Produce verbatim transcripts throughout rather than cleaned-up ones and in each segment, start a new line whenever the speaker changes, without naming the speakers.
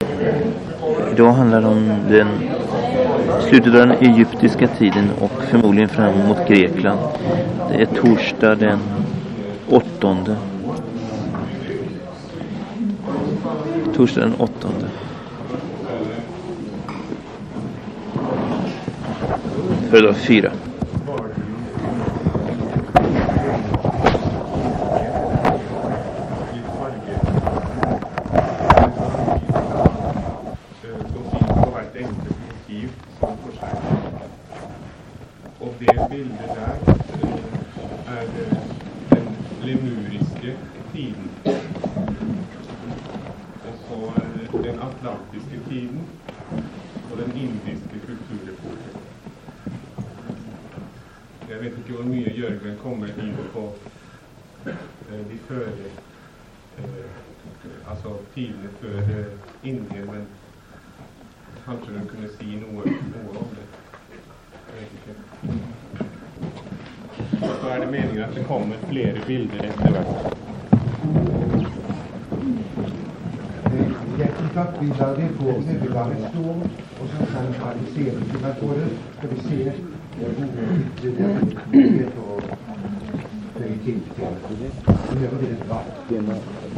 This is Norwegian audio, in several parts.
Idag handlar det om den slutet av den egyptiska tiden och förmodligen fram mot Grekland. Det är torsdag den åttonde. Torsdag den åttonde. Föredag fyra.
Och det bilder där är den lemuriska tiden. Och så är den atlantiska tiden och den indiska kulturepoken. Jag vet inte hur mycket Jörgen kommer in på de före, alltså tiden för Indien, men kanske du kunde se något, något om det. Så är det meningen att det kommer fler bilder efterhvert.
Jag tittar på bilder på huvudlaget står och så kan vi se bilderna på det. Ska vi se det där och lägga till till. Nu gör vi det vatten.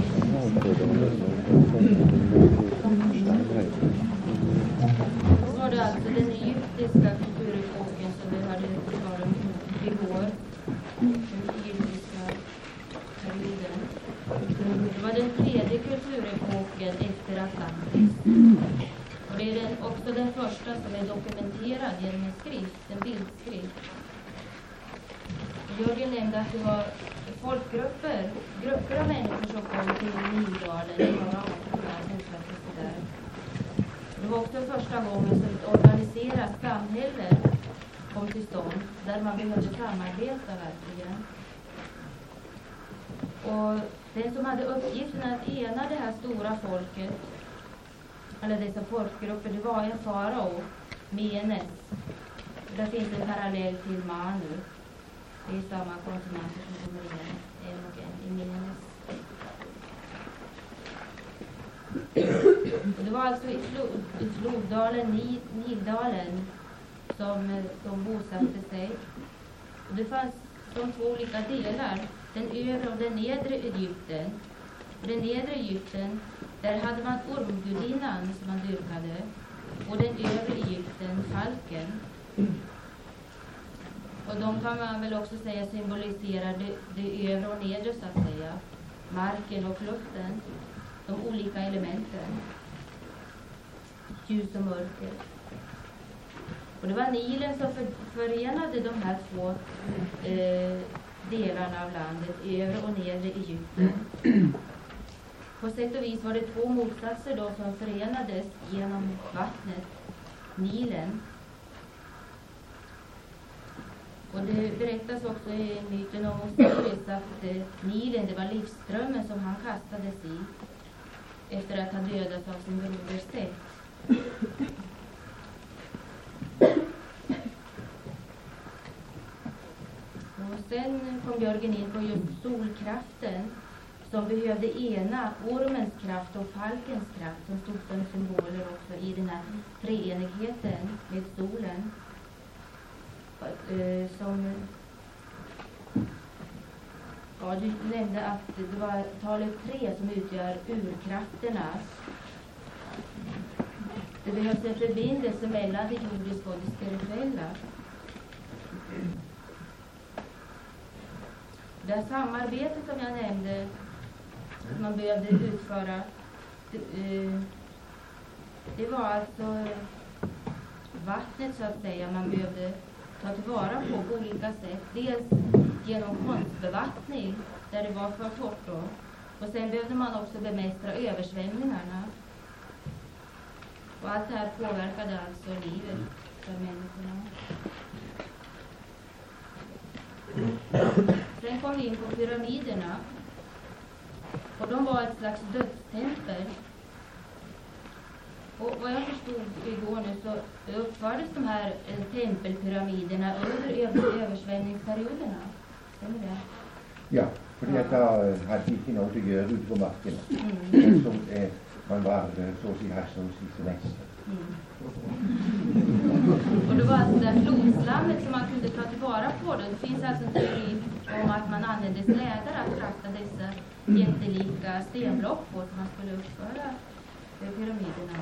Så var det alltså den egyptiska kulturepoken som vi hade talat om igår. Den egyptiska perioden. Det var den tredje kulturepoken efter Atlantis. Och det är den, också den första som är dokumenterad genom en skrift, en bildskrift. Jörgen nämnde att det var folkgrupper, grupper av människor som kom till Nildalen i norra Afrika och bosatte sig där. Det var också första gången som ett organiserat samhälle kom till stånd, där man behövde samarbeta verkligen. Och den som hade uppgiften att ena det här stora folket, eller dessa folkgrupper, det var en farao, Menes. Där finns en parallell till Manu. Det är samma konsonanter som kommer igen, en och en i Menes. Och det var alltså i, flod, i floddalen, Nil, Nildalen, som, som bosatte sig. Och det fanns de två olika delar, den övre och den nedre Egypten. Och den nedre Egypten, där hade man ormgudinnan som man dyrkade. Och den övre Egypten, falken. Och de kan man väl också säga symboliserar det, det övre och nedre så att säga. Marken och luften. De olika elementen. Ljus och mörker. Och det var Nilen som för, förenade de här två eh, delarna av landet, övre och nedre Egypten. På sätt och vis var det två motsatser då som förenades genom vattnet, Nilen. Och det berättas också i myten om Osiris att eh, Nilen, det var livsströmmen som han kastades i efter att ha dödat av sin broder Set. Och sen kom Jörgen in på just solkraften som behövde ena ormens kraft och falkens kraft som stod som symboler också i den här treenigheten med solen. Uh, som ja, du nämnde att det var talet tre som utgör urkrafterna. Det behövs en förbindelse mellan det jordiska och det spirituella. Det här samarbetet som jag nämnde som man behövde utföra, det, uh, det var alltså vattnet så att säga man behövde ta tillvara på på olika sätt. Dels genom konstbevattning där det var för torrt då. Och sen behövde man också bemästra översvämningarna. Och allt det här påverkade alltså livet för människorna. Sen kom vi in på pyramiderna. Och de var ett slags dödstempel. Och vad jag förstod igår nu så uppfördes de här eh, tempelpyramiderna under över, översvämningsperioderna. Stämmer det?
Ja, för ja. Detta hade inte något att göra ute på marken. Mm. Så, eh, man var så att säga som sin semester.
Mm. Och det var alltså det flodslammet som man kunde ta tillvara på det. Det finns alltså en teori om att man använde slädar att frakta dessa jättelika stenblock på som man skulle uppföra pyramiderna.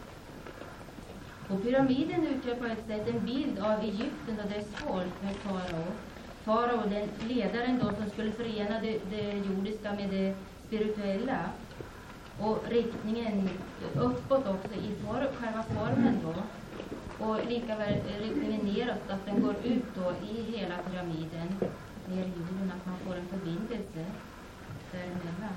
Och pyramiden utgör på ett sätt en bild av Egypten och dess folk med farao. Farao, den ledaren då som skulle förena det, det jordiska med det spirituella. Och riktningen uppåt också i for, själva formen då. Och lika väl riktningen neråt, att den går ut då i hela pyramiden ner i jorden, att man får en förbindelse däremellan.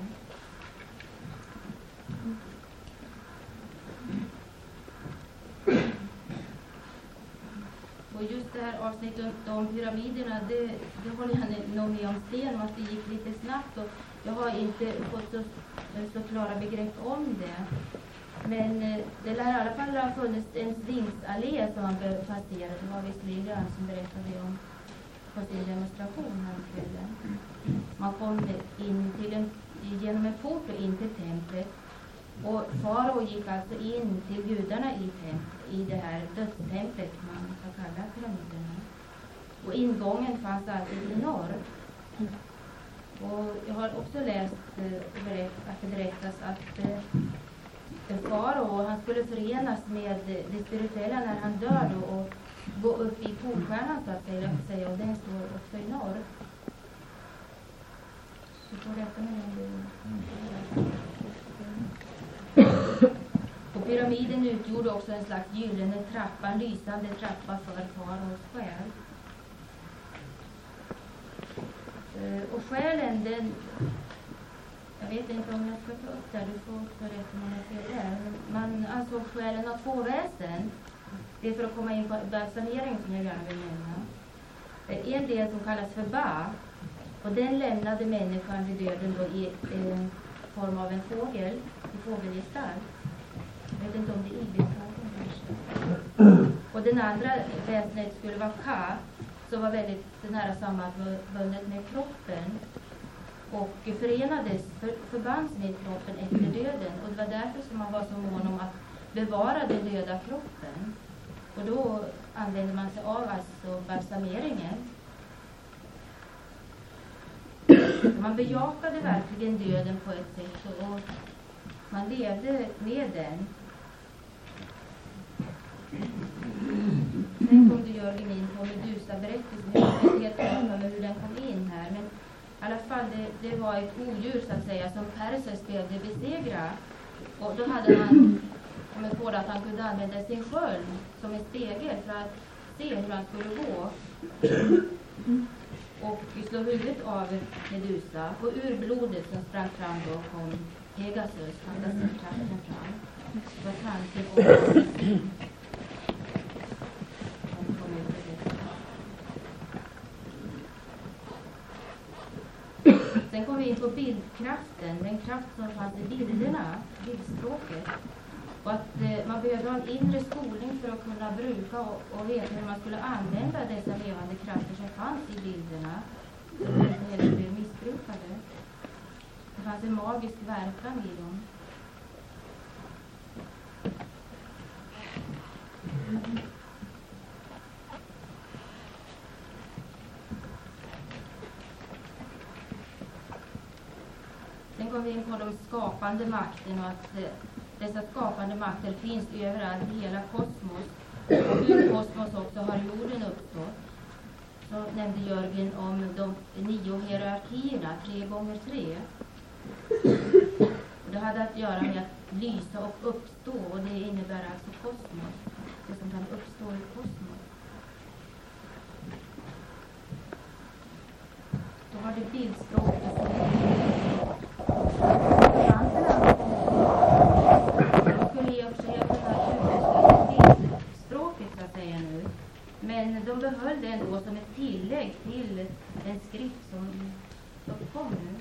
Och just det här avsnittet om pyramiderna, det, det håller jag nog med om sen, att det gick lite snabbt och jag har inte fått så, så klara begrepp om det. Men det lär i alla fall ha funnits en svingsallé som man behövde passera. Det var visst Lilian som berättade om på sin demonstration här kvällen. Man kom in till en, genom en port och in till templet. Och farao gick alltså in till gudarna i, temp, i det här dödstemplet man kan kalla pyramiderna. Och ingången fanns alltid i norr. Och jag har också läst eh, att det berättas att eh, farao, han skulle förenas med det spirituella när han dör då, och gå upp i polstjärnan så att säga, och den står också i norr. Så får rätta med det. Och pyramiden utgjorde också en slags gyllene trappa, en lysande trappa för faraos själ. Och själen, den, jag vet inte om jag ska ta upp där, du får också rätt om jag ser där. Man ansåg själen av två väsen. Det är för att komma in på balsamering som jag gärna vill nämna. En del som kallas för Ba, och den lämnade människan vid döden då i en form av en fågel, i fågelgestalt. Jag vet inte om det är ibisfågeln kanske. Och den andra väsnet skulle vara Ka, som var väldigt nära sammanbundet med kroppen och förenades, för, förbands med kroppen efter döden. Och det var därför som man var så mån om att bevara den döda kroppen. Och då använde man sig av alltså balsameringen. Man bejakade verkligen döden på ett sätt och man levde med den. Sen kom du Jörgen in på Medusa-berättelsen. Jag är inte helt klar med hur den kom in här. Men i alla fall, det, det var ett odjur så att säga som Perseus behövde besegra. Och då hade han kommit på att han kunde använda sin sköld som en spegel för att se hur han skulle gå. Och slå huvudet av Medusa. Och ur blodet som sprang fram då kom Pegasus, fantasikraften fram. Det var tanken och sen kom vi in på bildkraften, den kraft som fanns i bilderna, bildspråket. Och att eh, man behövde ha en inre skolning för att kunna bruka och, och veta hur man skulle använda dessa levande krafter som fanns i bilderna. Så att de inte heller blev missbrukade. Det fanns en magisk verkan i dem. Sen kom vi in på de skapande makten och att eh, dessa skapande makter finns överallt i hela kosmos. Och ur kosmos också har jorden uppstått. Så nämnde Jörgen om de nio hierarkierna, tre gånger tre. Och det hade att göra med att lysa och uppstå, och det innebär alltså kosmos. Det som kan uppstå i kosmos. Då har det bildspråk och språket så att säga nu. Men de behöll det ändå som ett tillägg till den skrift som uppkom nu.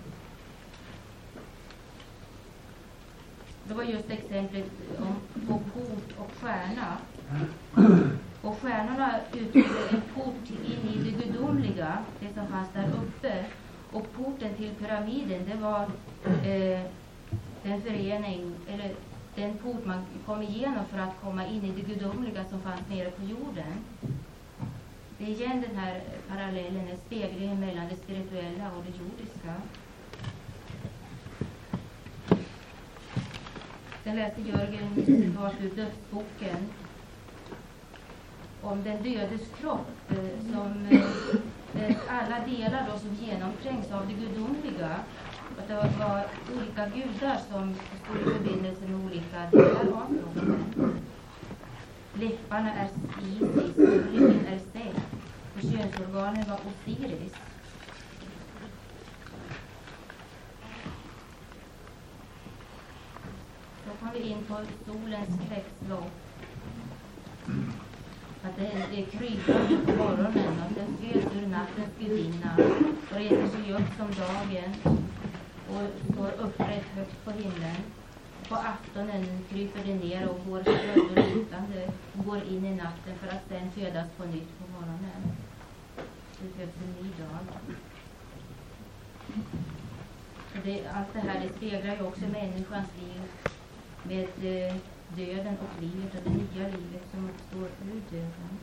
Det var just exemplet om på port och stjärna. Och stjärnorna utgjorde en port in i det gudomliga, det som fanns där uppe. Och porten till pyramiden, det var eh, den förening, eller den port man kom igenom för att komma in i det gudomliga som fanns nere på jorden. Det är igen den här parallellen, den speglingen mellan det spirituella och det jordiska. Sen läste Jörgen i citat ur Dödsboken om den dödes kropp eh, som eh, alla delar då som genomträngs av det gudomliga. Att det var olika gudar som stod i förbindelse med olika delar av kroppen. Läpparna är Isis och ryggen är Set och könsorganen var Osiris. Då kom vi in på solens kretslopp. Att det är, det är krypande på morgonen och den föds ur nattens gudinna och reser sig upp som dagen och står upprätt högt på himlen. På aftonen kryper det ner och går stöd och lutande och går in i natten för att sen födas på nytt på morgonen. Det föds en ny dag. Och det, allt det här det speglar ju också människans liv med eh, döden och livet och det nya livet som uppstår ur döden.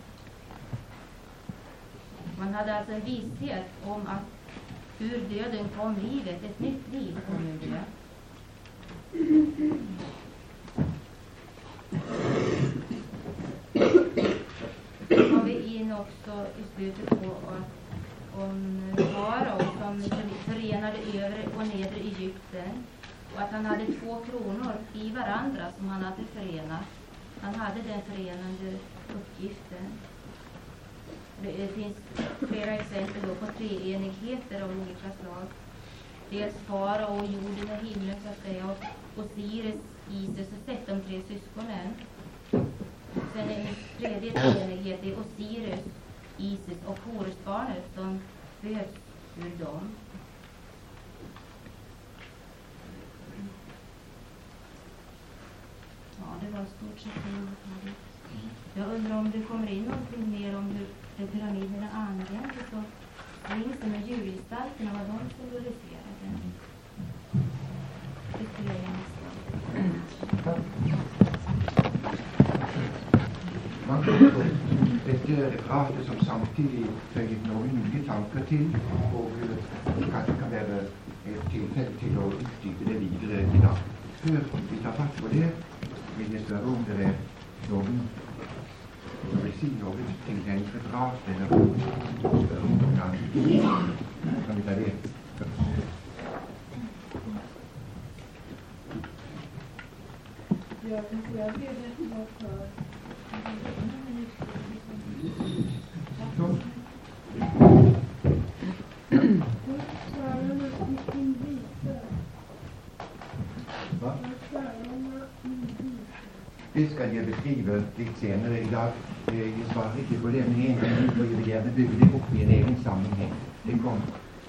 Man hade alltså en visshet om att ur döden kom livet, ett nytt liv kom ur det. Så kom vi in också i slutet på att om farao som förenade övre och nedre Egypten och att han hade två kronor i varandra som han hade förenat. Han hade den förenande uppgiften. Det finns flera exempel då på treenigheter av olika slag. Dels farao och jorden och himlen så att säga och Osiris, Isis och Set, de tre syskonen. Sen är en tredje treenighet, det är Osiris, Isis och Horusbarnet som föds ur dem. Ja, det var stort sett det. Jag undrar om det kommer in någonting mer om hur pyramiderna används och finns det med djurgestalterna, vad de symboliserade. Det skulle jag gärna säga.
Man får ett referater som samtidigt följer några nya tankar till och kanske kan vara ett tillfälle till att uttyda det vidare idag. Hur vi tar fatt på det vill jag störa om det är någon som vill säga något till den referat eller störa om någon annan. Kan vi ta det?
Jag kan säga att det är det för
Så. Va? Det ska jag beskriva lite senare idag. Jag svarar riktigt på det, men en gång får jag gärna bygga det upp i en egen sammanhang. Det kommer.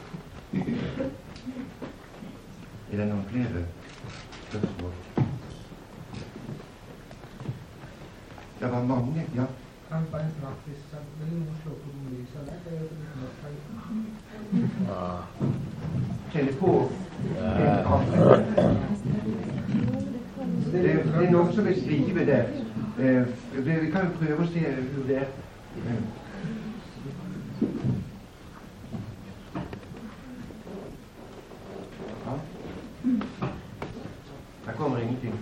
Är det någon fler spörsmål? Det var många, ja.
Kanske en praktisk samling och slå på Molisa. Det är ju lite mer
Ja.
Känner på en avsnitt. Det är, det är något som är skrivet där. Eh, vi kan pröva och se hur det är. Mm. Ja. Här kommer ingenting.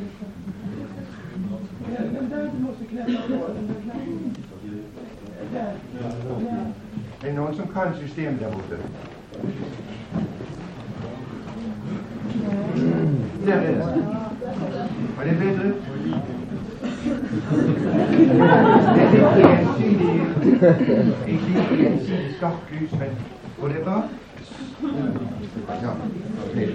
Är det någon som kan system där borta? Där är det. Var det bättre? Det är lite ensidig, lite ensidig skattljus, men går det bra? Ja, okej.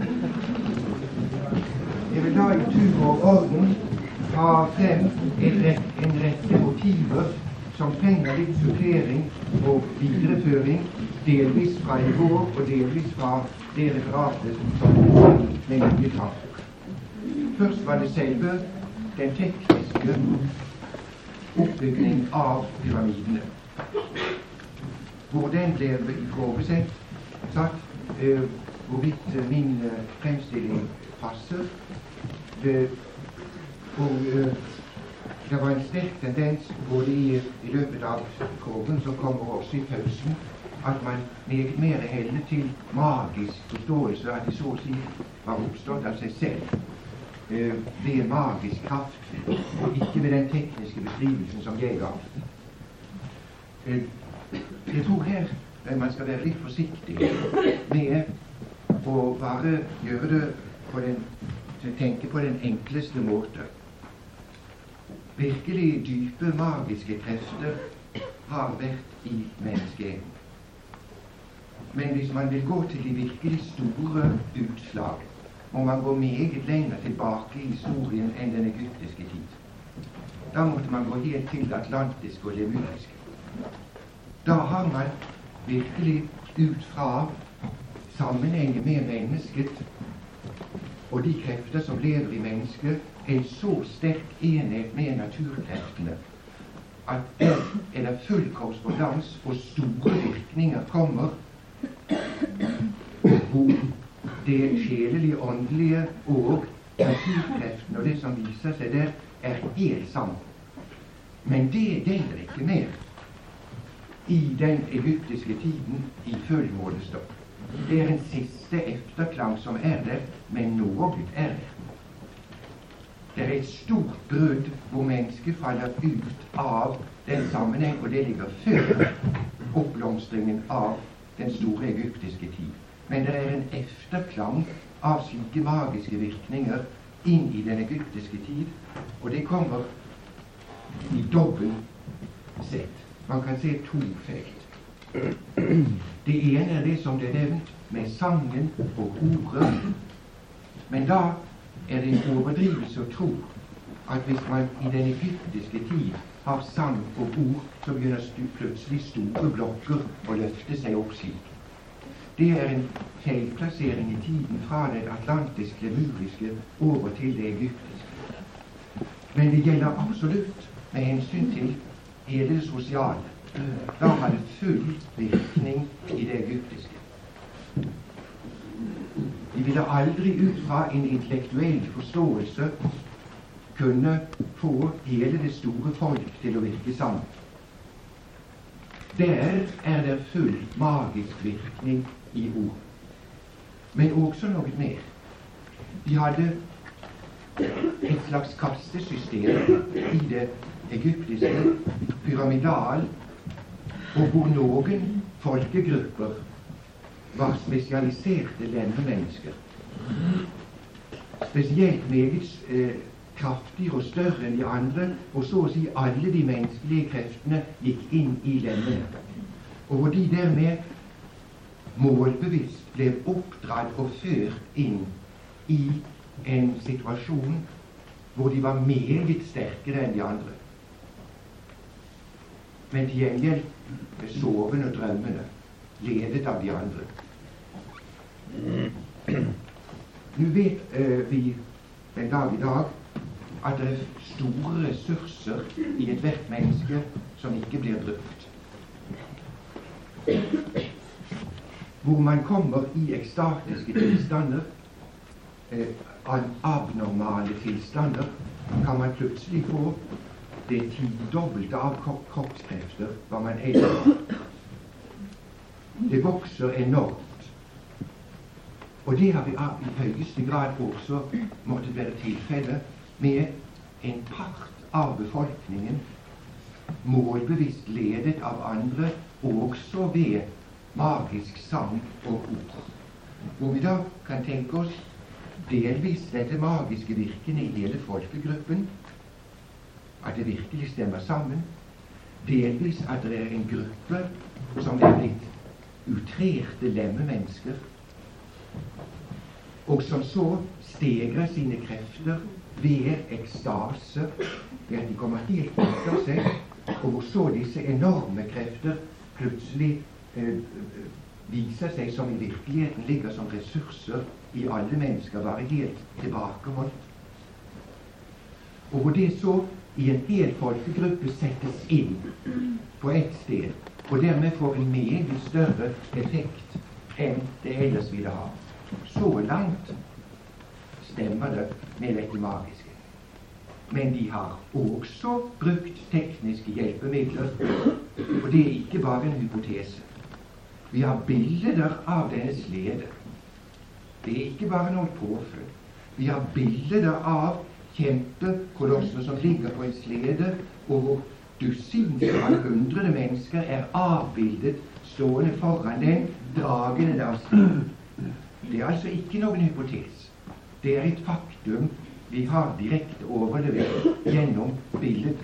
Jag vill ta i tur och orden ta fram en, en rätt motiver som fänger lite sortering och vidareföring, delvis från igår och delvis från det referatet som med nytt har. Först var det själva den tekniska uppbyggningen av pyramiderna. Hvor den blev ifrågasatt, satt, eh, hvorvidt min eh, fremstilling passer. Det Og uh, det var en sterk tendens både i, i løpet av krogen som kommer også i pausen, at man meget mer heller til magisk forståelse, at de så å si var oppstått av seg selv uh, ved magisk kraft, og ikke ved den tekniske beskrivelsen som jeg ga. Uh, jeg tror her uh, man skal være litt forsiktig med å bare gjøre det på den, tenke på den enkleste måte. Virkelig dype magiske krefter har vært i menneskeheten. Men hvis man vil gå til de virkelig store utslag, må man gå meget lenger tilbake i historien enn den egyptiske tid. Da måtte man gå helt til det atlantiske og lemuriske. Da har man virkelig ut fra sammenhengen med mennesket og de krefter som lever i mennesket, en så sterk enhet med naturkreftene at der er det full korrespondans og store virkninger kommer hvor det sjelelige, åndelige og naturkreftene og det som viser seg der, er helt sammen. Men det gjelder ikke mer i den egyptiske tiden i full målestokk. Det er en siste efterklang som er der, men noe er der. Det er et stort brudd hvor mennesket faller ut av den sammenheng, og det ligger før oppblomstringen av den store egyptiske tid. Men det er en efterklang av slike magiske virkninger inn i den egyptiske tid, og det kommer i dobbelt sett. Man kan se to felt. Det ene er det som det er nevnt med sangen og ordet, men da er det en overdrivelse å tro at hvis man i den egyptiske tid har sang og ord, så begynner stu, plutselig store blokker å løfte seg opp slik. Det er en feilplassering i tiden fra det atlantiske, lemuriske over til det egyptiske. Men det gjelder absolutt med hensyn til hele det sosiale. Da har det full virkning i det egyptiske. De ville aldri ut fra en intellektuell forståelse kunne få hele det store folk til å virke sammen. Der er det full magisk virkning i ord. Men også noe mer. De hadde et slags kastesystem i det egyptiske, pyramidal, og hvor noen folkegrupper var spesialiserte lemmemennesker. Spesielt meget eh, kraftigere og større enn de andre, og så å si alle de menneskelige kreftene gikk inn i lemmene. Og hvor de dermed målbevisst ble oppdratt og ført inn i en situasjon hvor de var meget sterkere enn de andre. Men til gjengjeld sovende og drømmende, ledet av de andre. Nå vet uh, vi den dag i dag at det er store ressurser i ethvert menneske som ikke blir brukt. Hvor man kommer i ekstatiske tilstander, uh, abnormale tilstander, kan man plutselig få det tidobbelte av kroppskrefter hva man ellers har. Det vokser enormt. Og det har vi i høyeste grad også måttet være tilfelle med en part av befolkningen målbevisst ledet av andre, også ved magisk sang og ord. Hvor vi da kan tenke oss delvis dette magiske virkende i hele folkegruppen, at det virkelig stemmer sammen, delvis at det er en gruppe som er blitt utrerte lemmemennesker, og som så stegrer sine krefter ved ekstase, ved at de kommer helt ut av seg, og hvor så disse enorme krefter plutselig eh, viser seg som i virkeligheten ligger som ressurser i alle mennesker, bare helt tilbakeholdt. Og hvor det så i en hel folkegruppe settes inn på ett sted, og dermed får en meget større effekt enn det ellers ville ha. Så langt stemmer det med dette magiske. Men de har også brukt tekniske hjelpemidler, og det er ikke bare en hypotese. Vi har bilder av denne slede. Det er ikke bare noe påfunn. Vi har bilder av kjempekolosser som ligger på en slede, og hvor dusinser av hundrede mennesker er avbildet stående foran den, dragende av sleden. Det er altså ikke noen hypotese. Det er et faktum vi har direkte overlevert gjennom bildet,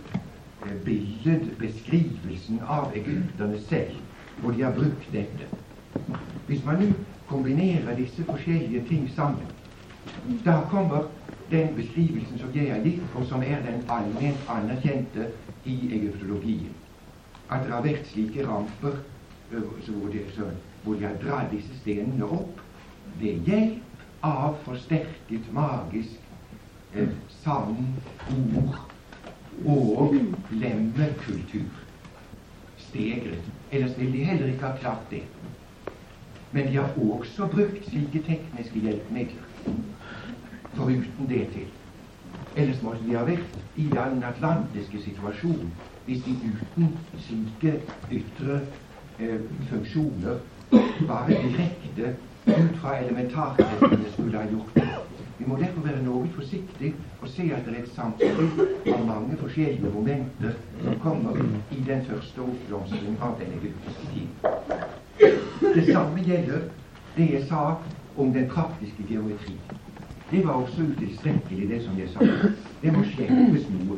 billedbeskrivelsen av egypterne selv, hvor de har brukt dette. Hvis man nå kombinerer disse forskjellige ting sammen, da kommer den beskrivelsen som jeg har gitt, og som er den allment anerkjente i egyptologien. At det har vært slike ramper hvor de, så, hvor de har dratt disse stenene opp ved hjelp av forsterket magisk eh, sann, ord og lemmekultur. Stegret. Ellers ville de heller ikke ha klart det. Men de har også brukt slike tekniske hjelpemidler foruten det til. Ellers måtte de ha vært i den atlantiske situasjonen hvis de uten slike ytre eh, funksjoner bare direkte ut fra elementarkreftene skulle ha gjort det. Vi må derfor være noe forsiktig og se at det er et samspill av mange forskjellige momenter som kommer i den første oppblomstring av den egyptiske tid. Det samme gjelder det jeg sa om den praktiske geometri. Det var også utilstrekkelig, det som jeg sa. Det må skjerpes noe.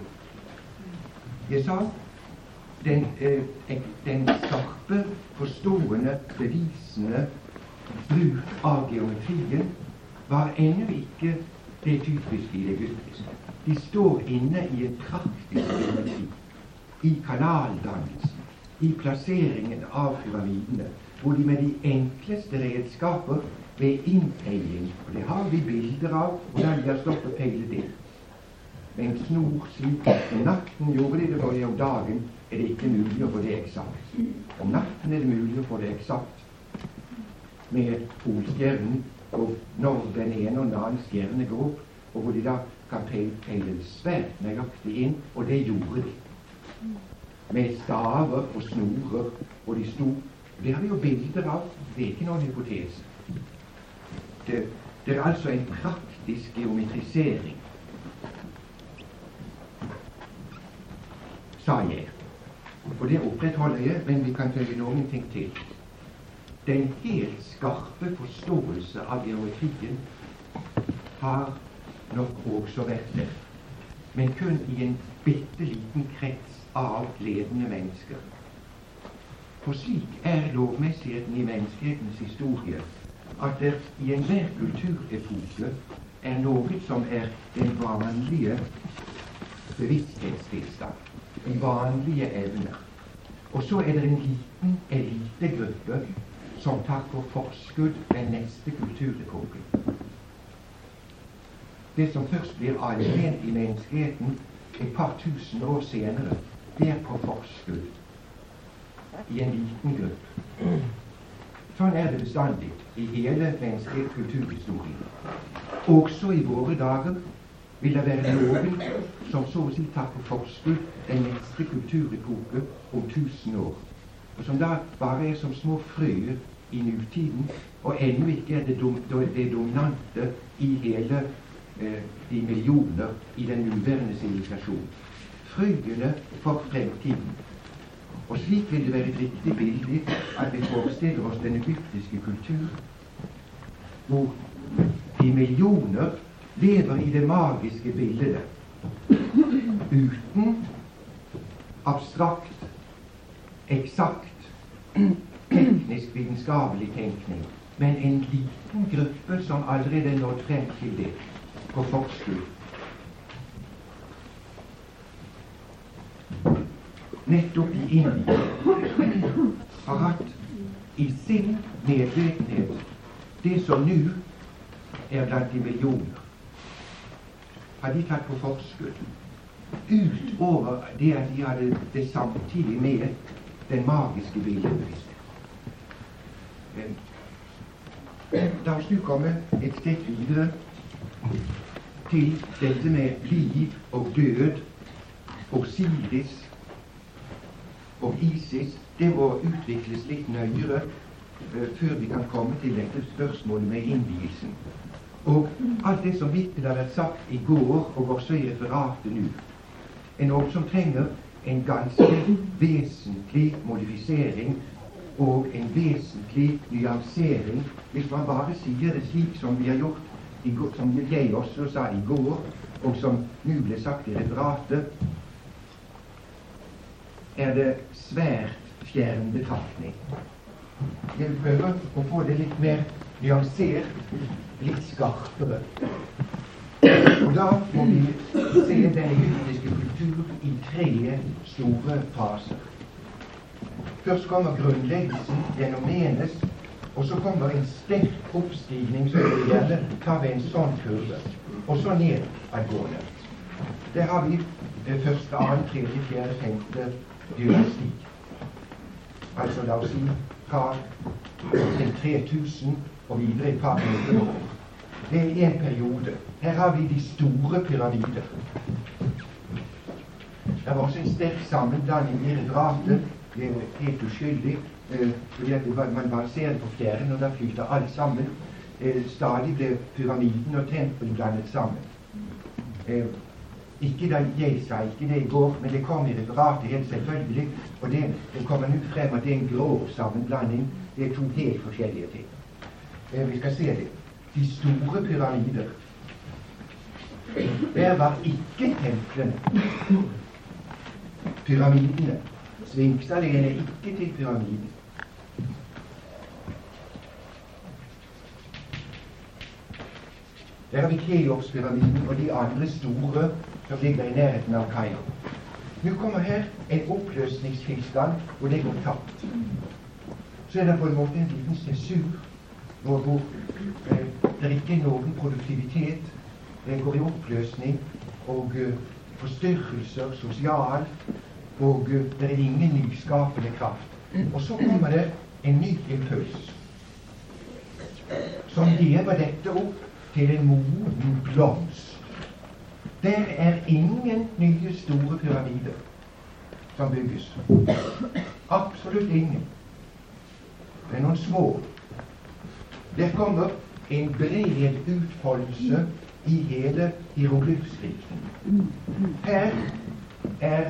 Jeg sa den, eh, den skarpe, forstående, bevisende bruk av geometrien var ennå ikke det typiske i det egyptiske. De står inne i en praktisk geometri, i kanaldannelsen, i plasseringen av pyramidene, hvor de med de enkleste redskaper ved innpeiling, og det har vi bilder av, hvordan de har stått og peilet inn. Med en snor slik om natten gjorde de det, for det om dagen er det ikke mulig å få det eksakt. Om natten er det mulig å få det eksakt med polstjernen, og når den ene og den annen stjerne går opp, og hvor de da kan peile, peile svært nøyaktig inn, og det gjorde de. Med staver og snorer, og de sto. Det har vi jo bilder av, det er ikke noen hypotese. Det, det er altså en praktisk geometrisering, sa jeg. Og det opprettholder jeg, men vi kan føye noen ting til. Den helt skarpe forståelse av geometrien har nok også vært der, men kun i en bitte liten krets av ledende mennesker. For slik er lovmessigheten i menneskehetens historie, at det i enhver kulturepoke er noe som er den vanlige bevissthetstilstand, de vanlige evner. Og så er det en liten elitegruppe som tar på forskudd den neste kulturepoken. Det som først blir allment i menneskeheten et par tusen år senere, det er på forskudd i en liten gruppe. Sånn er det bestandig i hele menneskets kulturhistorie. Også i våre dager vil det være noen som så å si tar på forskudd den neste kulturepoke om tusen år, og som da bare er som små frøer i nutiden, og ennå ikke er det, dom, det dominante i hele eh, de millioner i den nuværende sivilisasjon. Frøene for fremtiden. Og slik vil det være et riktig bilde at vi forestiller oss den egyptiske kultur, hvor de millioner lever i det magiske bildet, uten abstrakt, eksakt, teknisk vitenskapelig tenkning, men en liten gruppe som allerede er nådd frem til det, på forskudd. Nettopp i India har hatt i sin medvetenhet det som nå er blant de millioner, har de tatt på forskudd utover det at de hadde det samtidig med den magiske billedbevissthet. La oss nå komme et skritt videre til dette med liv og død, Osiris og Isis, det må utvikles litt nøyere uh, før vi kan komme til dette spørsmålet med innvielsen. Og alt det som vitterlig har vært sagt i går, og også i referatet nå, er noe som trenger en ganske vesentlig modifisering og en vesentlig nyansering, hvis man bare sier det slik som vi har gjort, i går, som jeg også sa i går, og som nå ble sagt i referatet, er det svært fjern betraktning. Jeg vil prøve å få det litt mer nyansert, litt skarpere. Og da må vi se den egyptiske kultur i tre store faser. Først kommer grunnleggelsen gjennom menes, og så kommer en sterk oppstigning som det gjelder, tar vi en sånn kurve, og så nedadgående. Der har vi det første, annen, tredje, fjerde, femte dynasti. Altså la oss si fra til tre tusen og videre et par hundre år. Det er en periode. Her har vi de store pyramider. Det var også en sterk sammenblanding i referatet. Det er helt uskyldig, eh, fordi at man bare ser det på fjæren, og da flyter alt sammen. Eh, stadig ble pyramiden og tempelen blandet sammen. Eh, ikke da jeg sa ikke det i går, men det kom i referatet helt selvfølgelig, og det, det kommer nå frem at det er en grov sammenblanding. Det er to helt forskjellige ting. Eh, vi skal se det. De store pyramider. Der var ikke templene. Pyramidene. Sfinks alene ikke til pyramiden. Der har vi Keops-pyramiden og de andre store som ligger i nærheten av Kairo. Nå kommer her en oppløsningstilstand hvor det går tapt. Så er det på en måte en liten sensur hvor, hvor eh, det er ikke noen produktivitet. Det går i oppløsning og uh, forstyrrelser sosialt, og uh, det er ingen nyskapende kraft. Og så kommer det en ny impuls som lever dette opp til en moden blomst. Der er ingen nye store pyramider som bygges. Absolutt ingen. Det er noen små. Der kommer en bred utfoldelse i hele hieroglyfskriften. Her er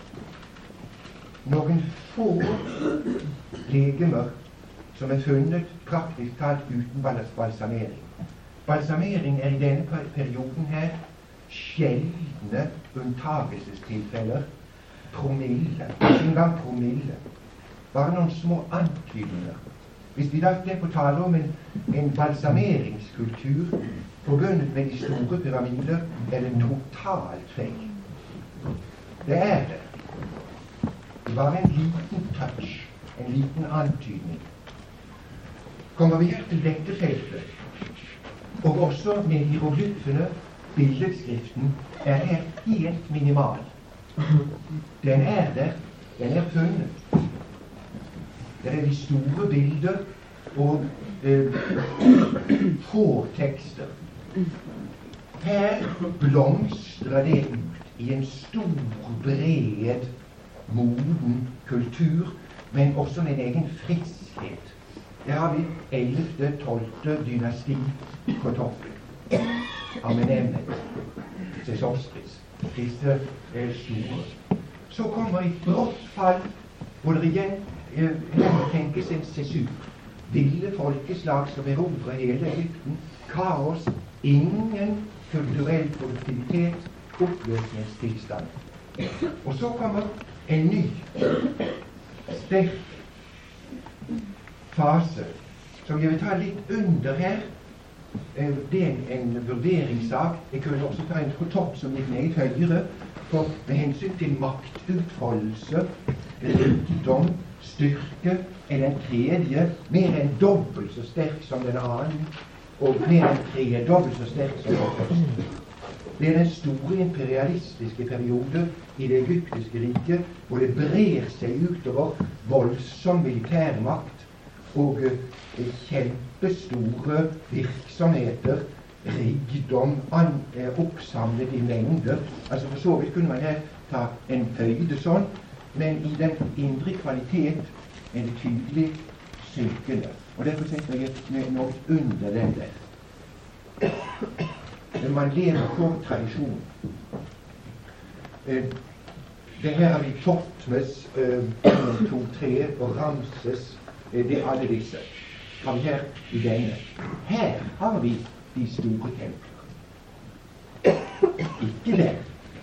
noen få legemer som er funnet praktisk talt uten balsamering. Balsamering er i denne perioden her sjeldne unntagelsestilfeller. Promille. Ikke engang promille. Bare noen små antydninger. Hvis vi da er på tale om en, en balsameringskultur forbundet med de store pyramider, er det totalt feil. Det er det. Det var en liten touch, en liten antydning. Kommer vi her til dette feltet, og også med hieroglyfene, billedskriften, er her helt minimal. Den er der, den er funnet. Det er de store bilder og eh, få tekster. Her blomstrer det ut i en stor, bred, moden kultur, men også med en egen friskhet. Der har vi ellevte, tolvte dynasti på toppen. Amenemnet, Sesostris, disse eh, store. Så kommer et brått fall, hvor det igjen Her tenkes en sesur. Ville folkeslag som erobrer hele Egypten. Kaos. Ingen kulturell produktivitet. Oppløsningstilstand. Og så kommer en ny, sterk fase, som jeg vil ta litt under her. Det er en vurderingssak. Jeg kunne også ta en på topp som litt meget høyere, for med hensyn til maktutfoldelse, rikdom, styrke, er den tredje mer enn dobbelt så sterk som den annen, og mer enn tre dobbelt så sterk som den første. Det er den store imperialistiske periode i det egyptiske riket, hvor det brer seg utover voldsom militærmakt og kjempestore virksomheter rikdom an, eh, oppsamlet i mengder. Altså for så vidt kunne man her ta en høyde sånn, men i den indre kvalitet er det tydelig søkende. Og derfor tenker jeg at noe under den der. Men man lever på tradisjon. Eh, det her har vi Totmes, eh, to, tre og Ramses, eh, det er alle disse. Har vi her i denne. Her har vi de store templer. Ikke der.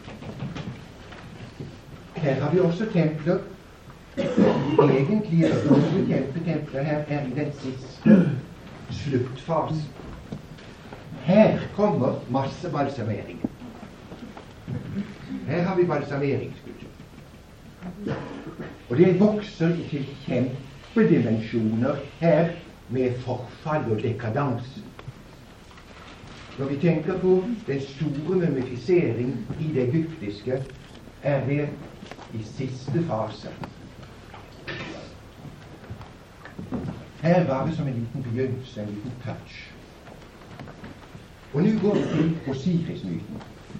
Her har vi også templer. De egentlige store kjempetempler her er i den siste sluttfasen. Her kommer masse balsamering. Her har vi balsameringskultur. Og det vokser til kjempedimensjoner her med forfall og dekadanse. Når vi tenker på den store mumifisering i det egyptiske, er det i siste fase. Her var det som en liten begynnelse, en liten touch. Og nå går vi til Osiris-myten.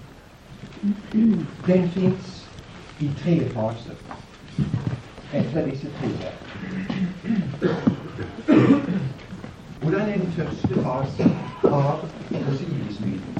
Den fins i tre faser. Etter disse tre her. Hvordan er den første fase av Osiris-myten?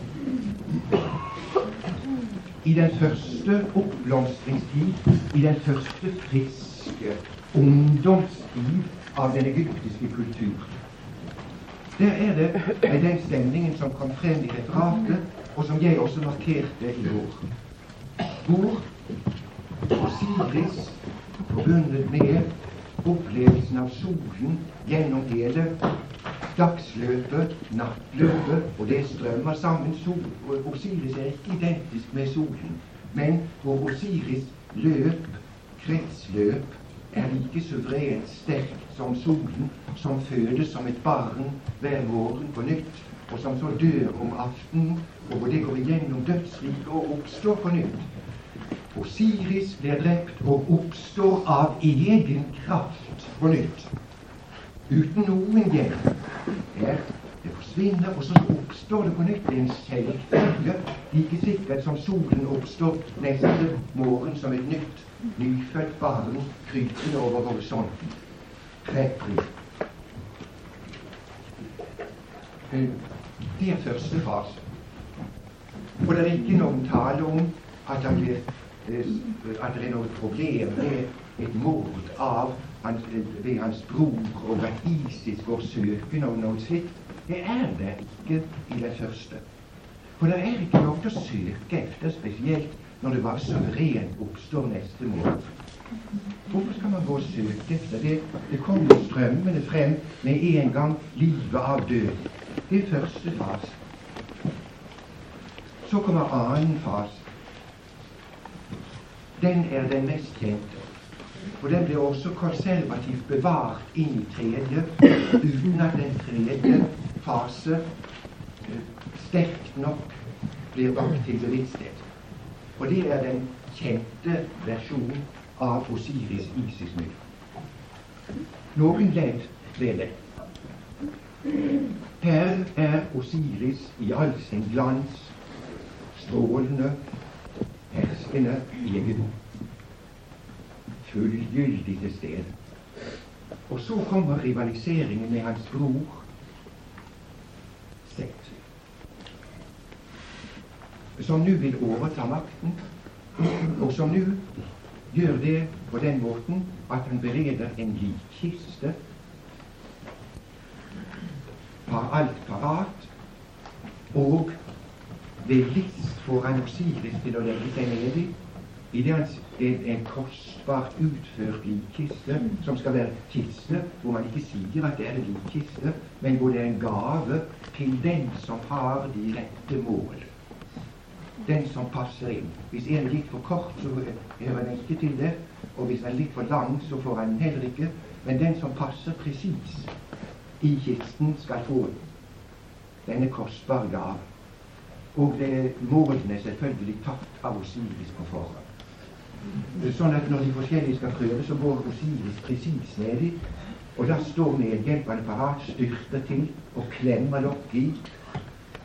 I den første oppblomstringstid, i den første friske ungdomstid av den egyptiske kultur. Der er det er den stemningen som kom frem i referatet, og som jeg også markerte i år. Hvor Osiris, forbundet med opplevelsen av solen gjennom hele dagsløpet, nattløpet, og det strømmer sammen. Sol, Osiris er ikke identisk med solen, men hvor Osiris løp, kretsløp, er like suverent sterkt som solen, som fødes som et barn hver morgen på nytt, og som så dør om aftenen, og hvor det går igjennom dødsriket og oppstår på nytt. Osiris blir drept og oppstår av egen kraft på nytt. Uten noen hjelp. Her, det forsvinner, og så oppstår det på nytt. Det er en selvfølge, like sikkert som solen oppstår neste morgen som et nytt, nyfødt barn krypende over horisonten. Krepprig. Det er første fase. Og det er ikke noen tale om at, han blir, at det er noe problem med et mord av hans, ved hans bror, og at Isis går søken om noe slikt. Det er det ikke i den første. For det er ikke noe å søke efter, spesielt når det bare suverent oppstår neste morgen. Hvorfor skal man gå og søke efter det? Det kommer strømmende frem med en gang livet av død. Det er første fase. Så kommer annen fase. Den er den mest kjente. Og den blir også konservativt bevart inn i tredje, uten at den tredje fase sterkt nok blir vakt til bevissthet. Og det er den kjente versjonen av Osiris-Isis-myten. Noen ledd ved det. Her er Osiris i all sin glans, strålende, herskende i Egypten. Fullgyldig til stede. Og så kommer rivaliseringen med hans bror Set, som nå vil overta makten, og som nå gjør det på den måten at han bereder en likkiste, har alt parat, og ved list får han Osiris til å legge seg ned i, i det han er en kostbart utført likkiste, som skal være kiste, hvor man ikke sier at det er en likkiste, men hvor det er en gave til den som har de rette mål. Den som passer inn. Hvis en er litt for kort, så hører den ikke til det, og hvis den er litt for lang, så får han den heller ikke, men den som passer presis i kisten skal få denne kostbare gave. Og det målene er selvfølgelig tatt av Osiris på forhånd. Sånn at når de forskjellige skal prøve, så går Osiris presis ned i, og da står medhjelperne parat, styrter til og klemmer lokk i,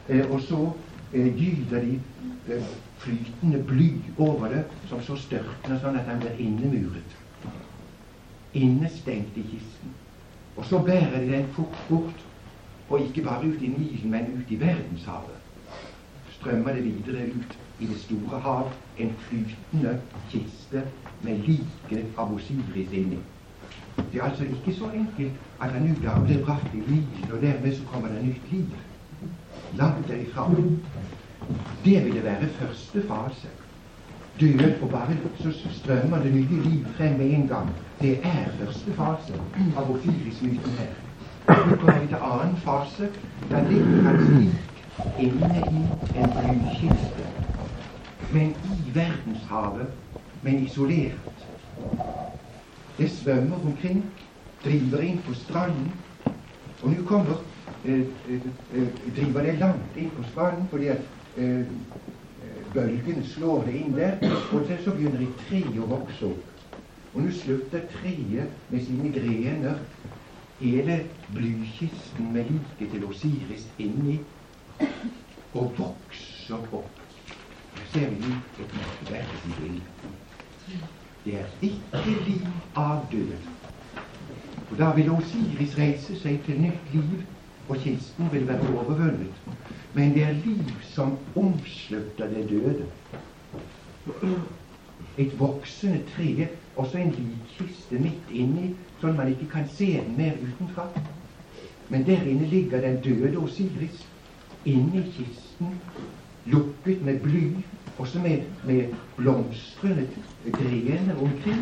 eh, og så eh, gyder de eh, flytende bly over det, som så størkner sånn at han blir innemuret. Innestengt i kisten. Og så bærer de den fort bort, og ikke bare ut i Nilen, men ut i verdenshavet. Strømmer det videre ut i det store hav, en flytende kiste med like av Osiris inni. Det er altså ikke så enkelt at han ut av det brakt i Nilen, og dermed så kommer det nytt liv. Langt derifra. Det ville være første fase. Død, og bare så strømmer det nye liv frem med en gang. Det er første fase av Osiris-myten her. Så kommer vi til annen fase. Da ligger han slik inne i en blykiste, men i verdenshavet, men isolert. Det svømmer omkring, driver inn på stranden, og nå kommer eh, eh, driver det langt inn på stranden, fordi at eh, bølgene slår det inn der, og så begynner de treet å vokse opp. Og nå slutter treet med sine grener hele blykisten med like til Osiris inni, og vokser opp. Her ser vi et merkverdig bilde. Det er ikke liv av død. Og da vil Osiris reise seg til nytt liv, og kisten vil være overvunnet. Men det er liv som omslutter det døde. Et voksende tre, også en likkiste midt inni, sånn man ikke kan se den mer utenfra. Men der inne ligger den døde Osiris, inni kisten, lukket med bly, også med, med blomstrende grener omkring.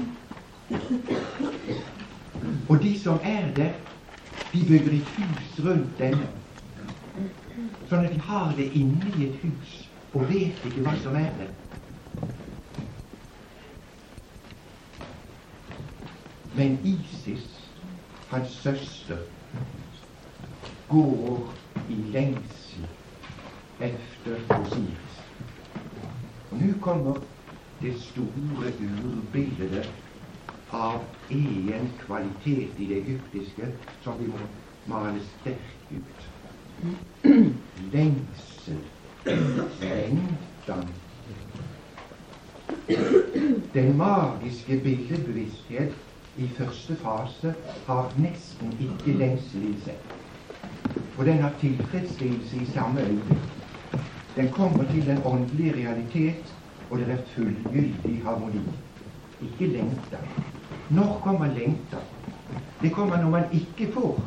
Og de som er der, de bygger et hus rundt den, sånn at de har det inne i et hus, og vet ikke hva som er der. Men Isis, hans søster, går i lengsel efter Osiris. Og nå kommer det store urbildet av en kvalitet i det egyptiske som vi må male sterkt ut. Lengsel, lengtan. Den magiske billedbevissthet i første fase har nesten ikke lengsel i seg. Og den har tilfredsstillelse i samme øyeblikk. Den kommer til den åndelige realitet, og det er fullgyldig harmoni. Ikke lengta. Når kommer lengta? Det kommer når man ikke får.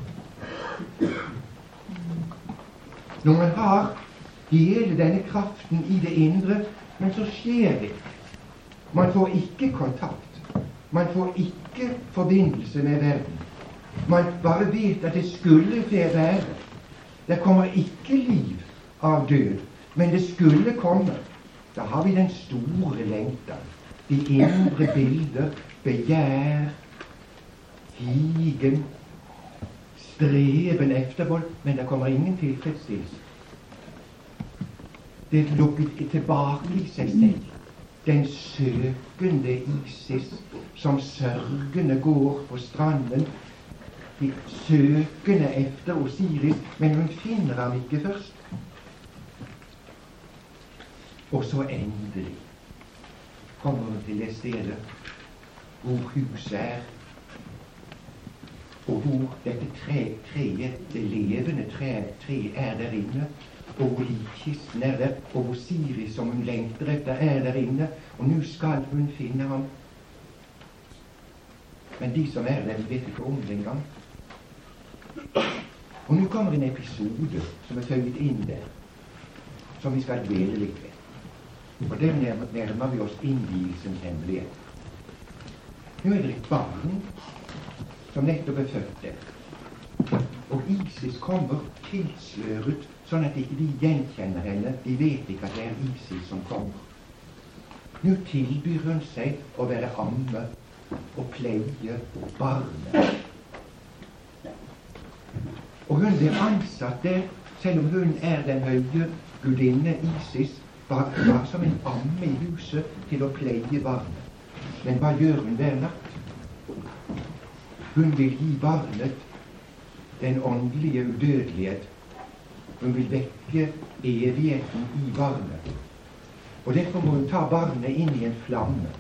Når man har hele denne kraften i det indre, men så skjer det. Man får ikke kontakt. Man får ikke forbindelse med verden. Man bare vet at det skulle være. Det kommer ikke liv av død, men det skulle komme. Da har vi den store lengten. De indre bilder, begjær, higen, streben eftervold, men det kommer ingen tilfredsstillelse. Det er lukket tilbake i seg selv. Den søkende Isis som sørgende går på stranden, de søkende efter Osiris, men hun finner ham ikke først. Og så endelig kommer hun til det stedet hvor huset er, og hvor dette tre, treet, det levende treet, tre er der inne, og hvor likkisten er der, og hvor Osiris, som hun lengter etter, er der inne, og nå skal hun finne ham. Men de som er der, de vet ikke om det engang. Og nå kommer en episode som er føyet inn der, som vi skal dvele litt ved. Og der nærmer vi oss innvielsens hemmelighet. Nå er det et barn som nettopp er født der. Og Isis kommer tilsløret, sånn at ikke de gjenkjenner henne. De vet ikke at det er Isis som kommer. Nå tilbyr hun seg å være amme og pleie barnet. Og hun blir ansatt der, selv om hun er den høye gudinne Isis, bare, bare som en amme i huset til å pleie barnet. Men hva gjør hun hver natt? Hun vil gi barnet den åndelige udødelighet Hun vil vekke evigheten i barnet. Og derfor må hun ta barnet inn i en flamme.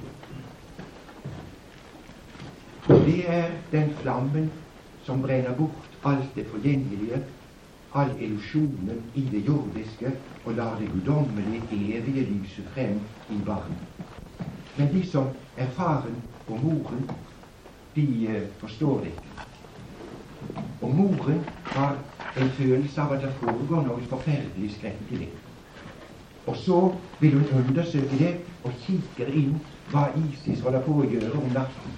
Og det er den flammen som brenner bort alt det forgjengelige, all illusjonen i det jordiske, og lar det guddommelige, evige lyse frem i barnet. Men de som er faren og moren, de eh, forstår det ikke. Og moren har en følelse av at det foregår noe forferdelig skrekkelig. Og så vil hun undersøke det og kikker inn hva ISIS holder på å gjøre om natten.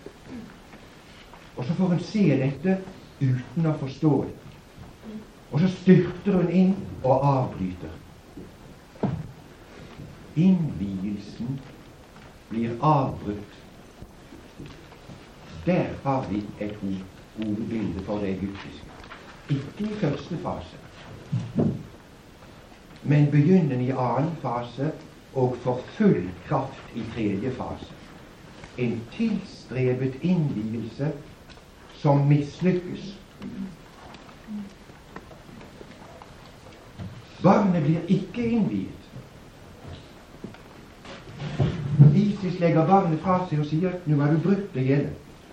Og så får hun se dette uten å forstå det. Og så styrter hun inn og avbryter. Innvielsen blir avbrutt. Der har vi et hovedbilde for det egyptiske. Ikke i første fase, men begynnende i annen fase og for full kraft i tredje fase. En tilstrebet innvielse som mislykkes. Barnet blir ikke innviet. ISIS legger barnet fra seg og sier, nå har du brutt det hele.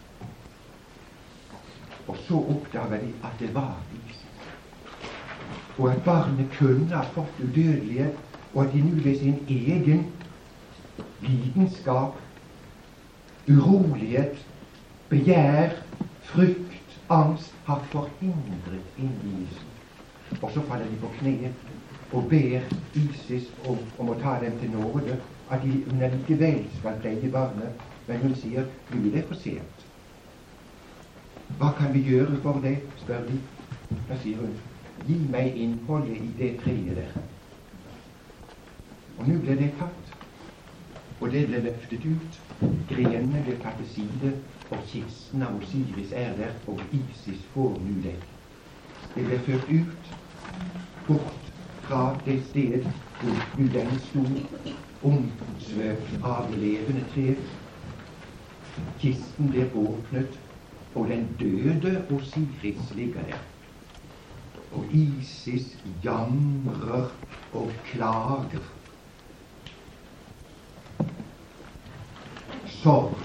Og så oppdager de at det var ISIS. Og at barnet kunne ha fått udødelighet, og at de nå ved sin egen lidenskap, urolighet, begjær, frykt, angst har forhindret innvielsen. Og så faller de på kne og ber ISIS om, om å ta dem til nåde, at de, hun allikevel skal pleie barnet, men hun sier, nå er det for sent. Hva kan vi gjøre for det, spør de. Da sier hun, gi meg innholdet i det treet der. Og nå ble det tatt, og det ble løftet ut. Grenene ble tatt til side, og kisten av Osiris er der, og ISIS får nå det. Det ble ført ut, bort fra det sted hvor nu den stod, omsvøpt av levende tre. Kisten blir åpnet, og den døde Osiris ligger der. Og ISIS jamrer og klager. Sorg.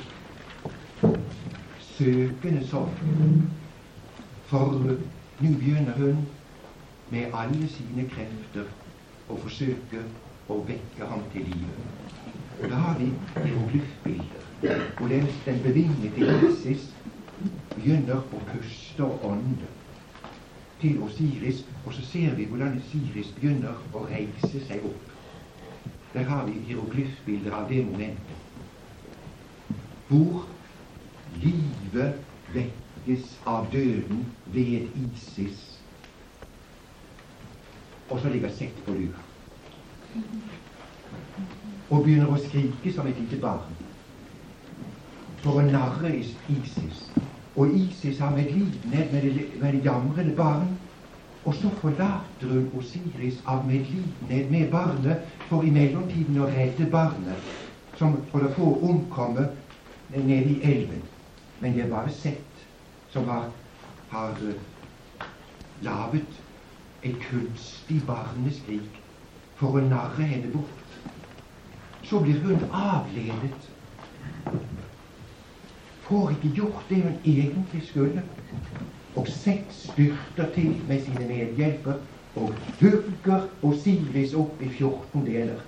Søkende sorg. For nå begynner hun med alle sine krefter å forsøke å vekke ham til live. Og da har vi hieroglyfbilder, hvor den, den bevingede ISIS begynner å puste og ånde til Osiris, og så ser vi hvordan Osiris begynner å reise seg opp. Der har vi hieroglyfbilder av det momentet, hvor livet vekkes av døden ved ISIS, og så ligger sett på lua og begynner å skrike som et lite barn for å narre ISIS. Og ISIS har medlidenhet med det, med det jamrende barn, og så forlater hun Osiris av medlidenhet med barnet for i mellomtiden å redde barnet, som holder på å omkomme nede i elven. Men det er bare Sett som har, har uh, lavet et kunstig barneskrik for å narre henne bort. Så blir hun avledet, får ikke gjort det hun egentlig skulle, og Sett styrter til med sine medhjelper og hugger Osiris opp i fjorten deler.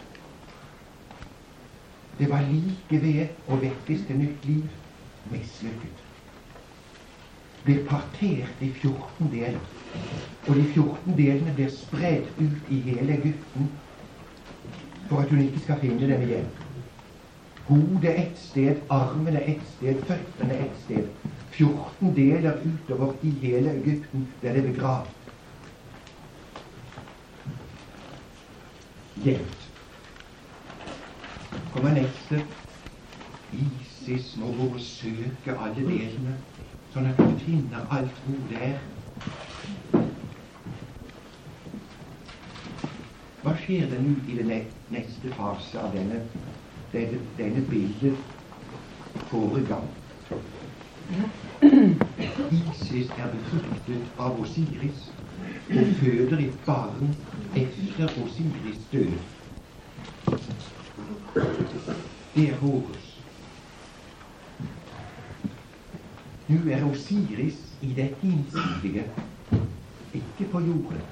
Det var like ved å vekkes til nytt liv, mislykket. Blir partert i fjorten deler, og de fjorten delene blir spredt ut i hele Egypten for at hun ikke skal finne dem igjen. Hodet ett sted, armene ett sted, føttene ett sted. fjorten deler utover i hele Egypten der det er begravd. Gjemt. Kommer neste. ISIS må gå og søke alle delene, sånn at hun finner alt hvor det er. Hva skjer det nå i den neste fase av denne, denne, denne bildet foregang? ISIS er befruktet av Osiris, og føder et barn efter Osiris død. Det er Horus. Nå er Osiris i det hinsidige, ikke på jorden.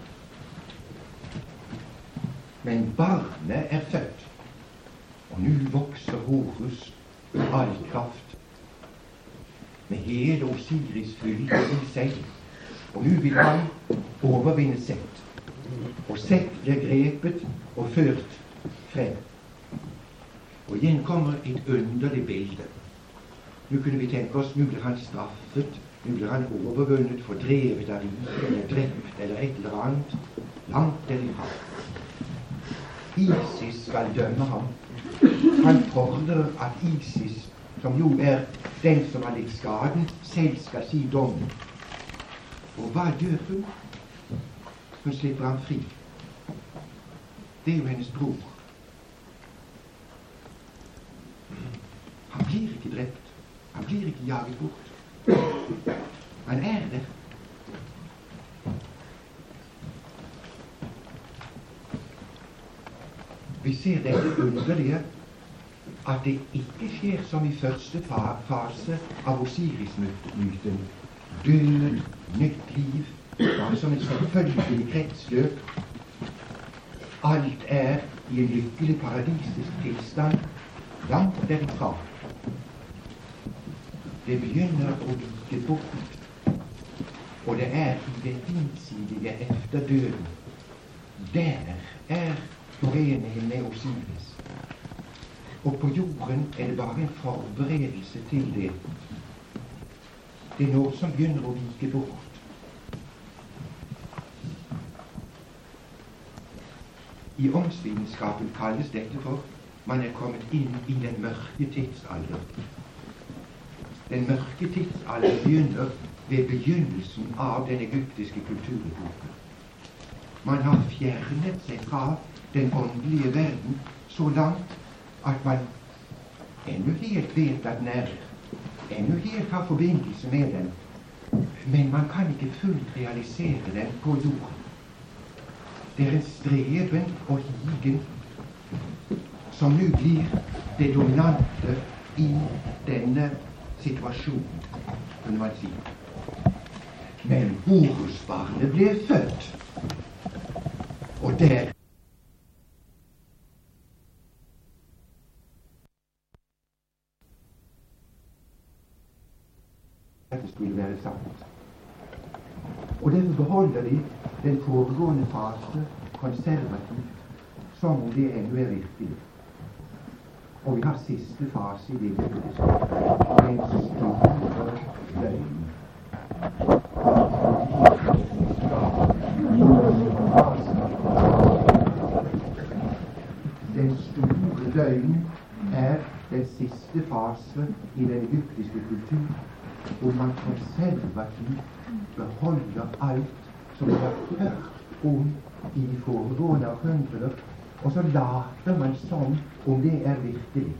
Men barnet er født, og nå vokser Horus all kraft. Med hele Osiris fylde i seg, og nå vil han overvinne Sett. Og Sett blir grepet og ført frem. Og igjen kommer et underlig bilde. Nå kunne vi tenke oss, nå blir han straffet, nå blir han overvunnet, fordrevet av riket, eller drept, eller et eller annet, langt derifra. Isis skal dømme ham. Han fordrer at Isis, som jo er den som har litt skaden, selv skal si dommen. Og hva gjør hun? Hun slipper ham fri. Det er jo hennes bror. Han blir ikke drept. Han blir ikke jaget bort. Han er der. Vi ser dette underlige, at det ikke skjer som i første fa fase av Osiris-myten. Død, nytt liv, bare som en selvfølgelig kretsløp. Alt er i en lykkelig paradisisk tilstand, langt derifra. Det begynner å vike bort, og det er i det hinsidige efter døden. Der er foreningen med Osiris. Og på jorden er det bare en forberedelse til det. Det er noe som begynner å vike bort. I åndsvitenskapen kalles dette for man er kommet inn i den mørke tidsalder. Den mørke tidsalder begynner ved begynnelsen av den egyptiske kulturepoken. Man har fjernet seg fra den åndelige verden så langt at man ennå helt vet at den er der, ennå helt har forbindelse med den, men man kan ikke fullt realisere den på jorden. Det er en streben og higen som nå blir det dominante i denne situasjonen, kunne man si. Men Horusbarnet ble født, og der dette skulle være sant. Og derfor beholder de den foregående fase konservativt, som om det ennå er virkelig. Og vi har siste fase i det bibelske, den store løgn. Den store løgn er den siste fase i den egyptiske kultur, hvor man konservativt beholder alt som vi har hørt om i de foregående århundrer, og så later man som om det er virkelig.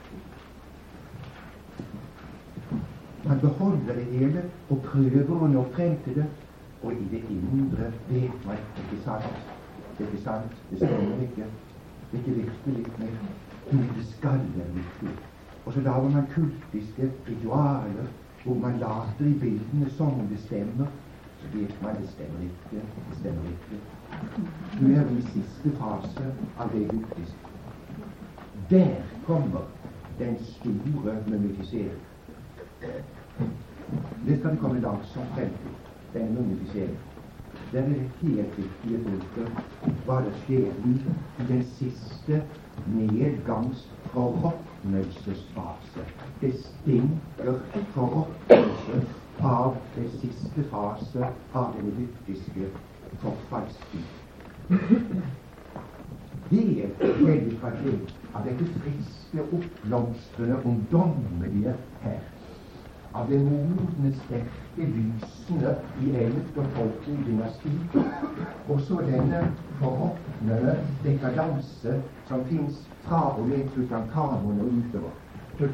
Man beholder det hele og prøver å nå frem til det, og i det indre vet man ikke sant. Det er ikke sant, det stemmer ikke. Det er ikke virkelig mer. Men det skal være virkelig. Og så lager man kultiske ritualer hvor man later i bildene som om det stemmer, så vet man det stemmer ikke, det stemmer ikke. Nå er vi i siste fase av det egyptiske. Der kommer den store mumifiseringen. Det skal det komme langsomt frem til, den mumifiseringen. Det er det helt viktige punktet hva det skjer i den siste nedgangsforråtnelsesfase. Det stinker forråtnelse av den siste fase av den egyptiske forfallstid. Det er veldig fra det av dette friske, oppblomstrende, ungdommelige her. Av det modne, sterke, lysende i ellevte og tolvte dynasti, og så denne forråtnende dekadanse som finnes fra og med Tutankhamon og utover.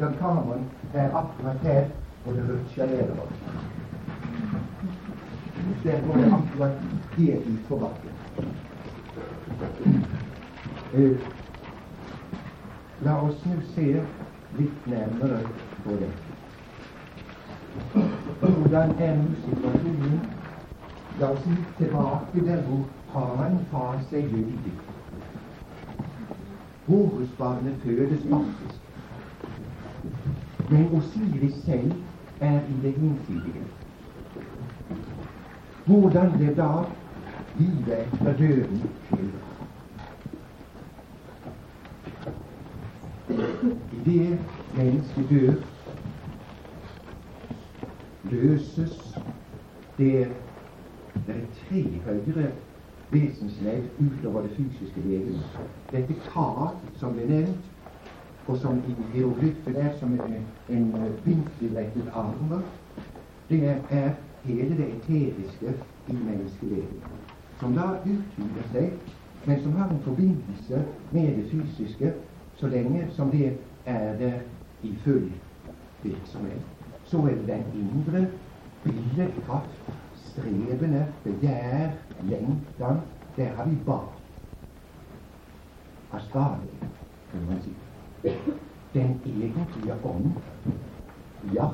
Tutankhamon er akkurat her, og det rutsjer nedover. der går det akkurat helt ut på bakken. Uh, la oss nå se litt nærmere på det. Hvordan er nå situasjonen? La oss si tilbake der hvor han har seg gyldig. Horusbarnet fødes faktisk. Men Osiris selv er i det hinsidige. Hvordan det da livet etter døden skildres. I det mennesket dør, løses det det er tre høyere vesensledd utover det fysiske legeme. Dette karet som ble nevnt, og som i hieroglyffen er som en, en vinkelrettet armer, det er, er hele det eteriske i menneskelegemet, som da utvider seg, men som har en forbindelse med det fysiske så lenge som det er der i full virksomhet. Så er det den indre billedkraft, strebende, begjær, lengtan. Der har vi barn. Astade, kan man si. Den egentlige ånd, ja,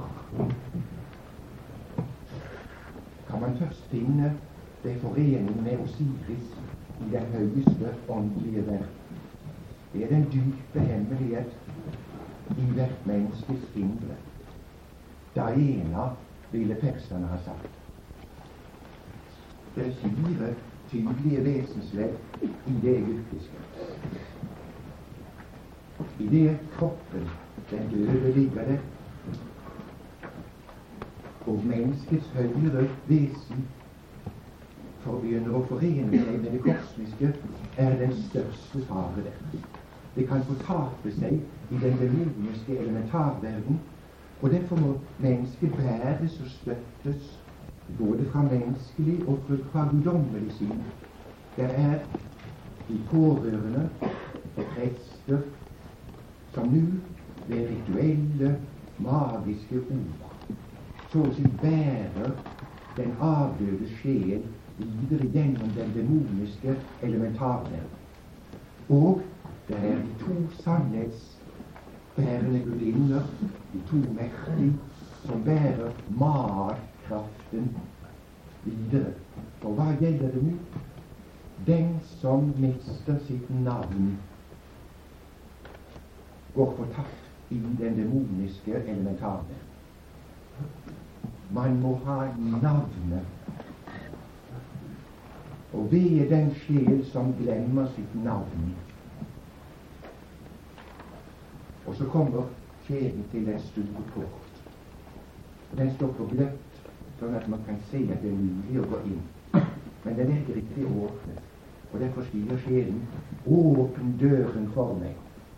kan man først finne det forening med Osiris i den høyeste åndelige verden. Det er den dype hemmelighet i hvert menneskes indre. Daena ville perserne ha sagt. Det er fire tydelige vesensledd i det egyptiske. I det kroppen, den døde, ligger det, og menneskets høyere vesen forbegynner å forene seg med det kosmiske, er den største fare der. Det kan fortape seg i den demoniske elementarverden, og derfor må mennesket bæres og støttes både fra menneskelig og fra guddommelig side. Det er de pårørende og prester som nå ved rituelle, magiske ord så å si bærer den avdøde sjel videre gjennom den demoniske elementarverden. Og det er de to sannhetsbærende gudinner, de to mektige, som bærer markraften videre. Og hva gjelder det nå? Den som mister sitt navn, går fortapt i den demoniske elementarverden. Man må ha navnet. Og ved den sjel som glemmer sitt navn. Og så kommer sjelen til den store port. Og den står på gløtt, sånn at man kan se at det er mulig å gå inn. Men den er ikke riktig åpnet. Og derfor sier sjelen, åpne døren for meg.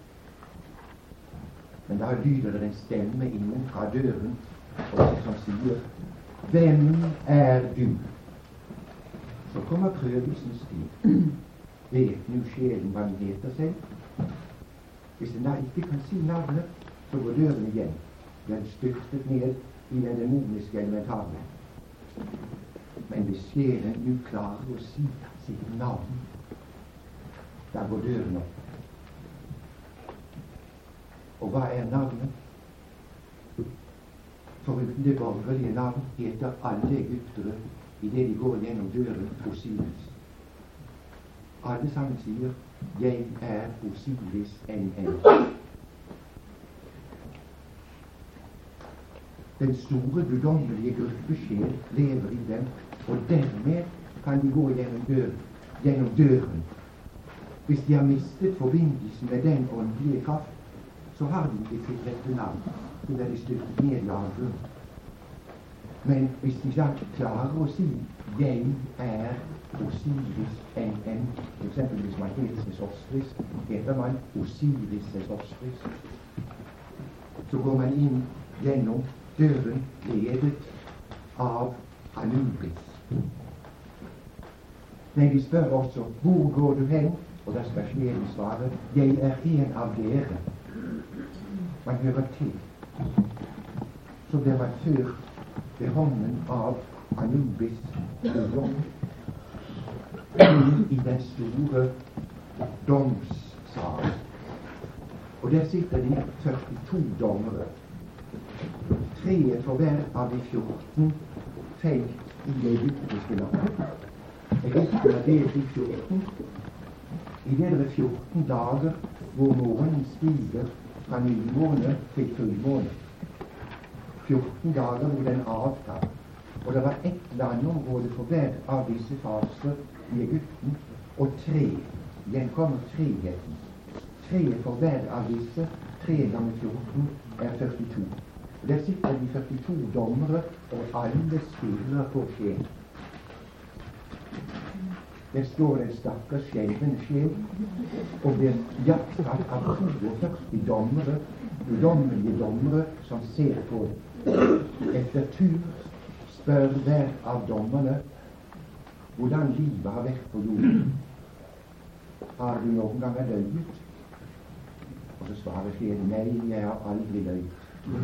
Men da lyder det en stemme innen fra døren, og som sier, hvem er du? Så kommer prøvelsens tid. Vet nå sjelen hva den heter seg? Hvis den da ikke kan si navnet, så går døren igjen. Den styrtet ned i den demoniske elementarverden. Men hvis sjelen nå klarer å si sitt navn, da går døren opp. Og hva er navnet? Foruten det borgerlige navn heter alle egyptere i det de går gjennom døren Osiris. Alle sammen sier, jeg er Osiris N N. Den store guddommelige gruppesjel lever i dem, og dermed kan de gå gjennom døren. Gjennom døren. Hvis de har mistet forbindelsen med den åndelige kraft, så har de ikke sitt rette navn. Så er de styrtet ned i avgrunnen. Men hvis de da klarer å si jeg er Osiris N N, for eksempel hvis man heter Sesostris, heter man Osiris Sesostris, så går man inn gjennom døren ledet av Anubis. Men de spør også, hvor går du hen? Og da skal sjelen svare, jeg er en av dere. Man hører til. Så blir man ført ved hånden av Anubis dom inn i den store domssal. Og der sitter de førtito dommere. Tre for hver av de fjorten feilt i det egyptiske landet. Egypten er delt i fjorten. I det er det fjorten dager hvor månen stiger fra nymåne til fullmåne. fjorten dager hvor den avtar. Og det var ett landområde for hver av disse faser i Egypten, og tre. Igjen kommer treheten. Tre for hver av disse, tre ganger fjorten, er førtito. Og der sitter de førtito dommere, og alle spiller på sjel. Der står en stakkars skjelven sjel og blir jaktet av toogførti dommere, udommelige dommere, som ser på det. Etter tur spør hver av dommerne hvordan livet har vært på jorden. Har du noen gang løyet? Og så svarer sjelen nei, jeg har aldri løyet.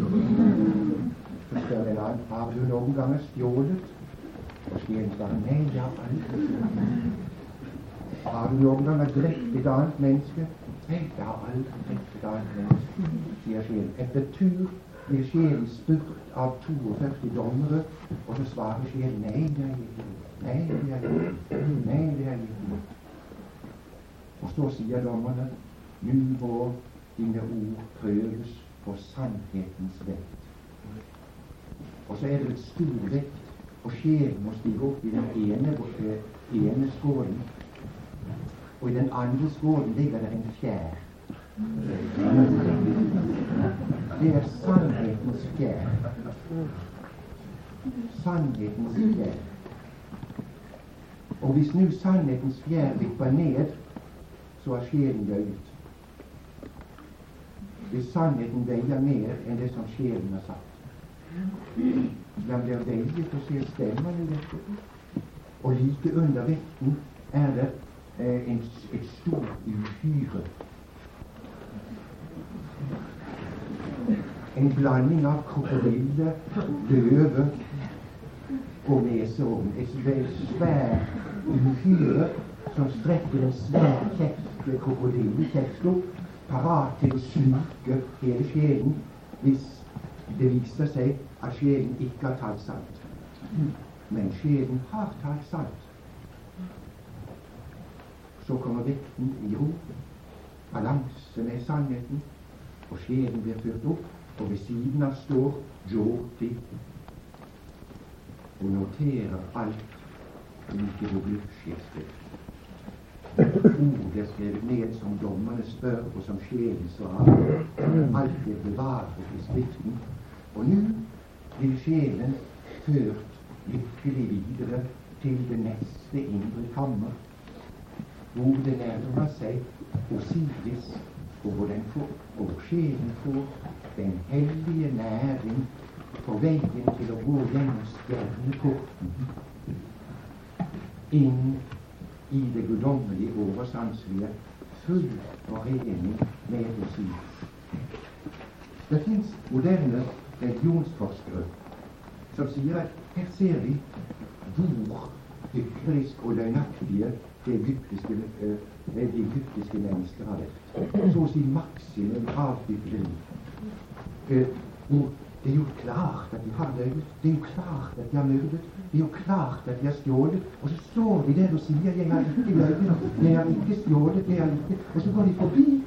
Så spør en annen, har du noen gang stjålet? Og sjelen svarer nei, jeg har aldri stjålet. Har du noen gang drept et annet menneske? Nei, jeg har aldri drept et annet menneske, sier sjelen. Etter tur blir sjelen spurt av toogførti dommere, og så svarer sjelen nei, det er ikke. Nei, det er ikke. Nei, det er ikke. Og så sier dommerne, nu må dine ord prøves på sannhetens vekt. Og så er det et stor vekt, og sjelen må stige opp i den ene, ene skålen. Og i den andre skålen ligger det en fjær. Det er sannhetens fjær. Sannhetens fjær. Og hvis nu sannhetens fjær vipper ned, så er sjelen løyet. Hvis sannheten veier mer enn det som sjelen har sagt, den blir veiet og ser stemmen i dette. Og like under vekten er det eh, en, et stort uhyre. En blanding av krokodille, løve og veseorm. Et svært uhyre som strekker en svær kjeft, krokodillekjeft opp, parat til å sluke hele sjelen hvis det viser seg at sjelen ikke har talt sant. Men sjelen har talt sant. Så kommer vekten i ro, balanse med sannheten, og sjelen blir ført opp, og ved siden av står Jyoti og noterer alt like hieroglyfskrift. Ord er skrevet ned som dommerne spør, og som sjelen svarer. Alt er bevaret i skriften. Og nå blir sjelen ført lykkelig videre til det neste indre kammer, hvor det nærmer seg Osiris, og hvor, den får, og sjelen får den hellige næring på veien til å gå gjennom stjerneporten inn i det guddommelige oversanselige, full forening med Osiris. Det finnes moderne religionsforskere som sier at her ser vi hvor hyklerisk og løgnaktige det egyptiske, uh, det egyptiske mennesker har vært. Så å si maksimum av hykleri. Uh, og det er jo klart at de har løyet, det er jo klart at de har myrdet, det er jo klart at de har stjålet, og så står de der og sier 'jeg har ikke løyet, jeg har ikke stjålet, jeg har ikke', og så går de forbi.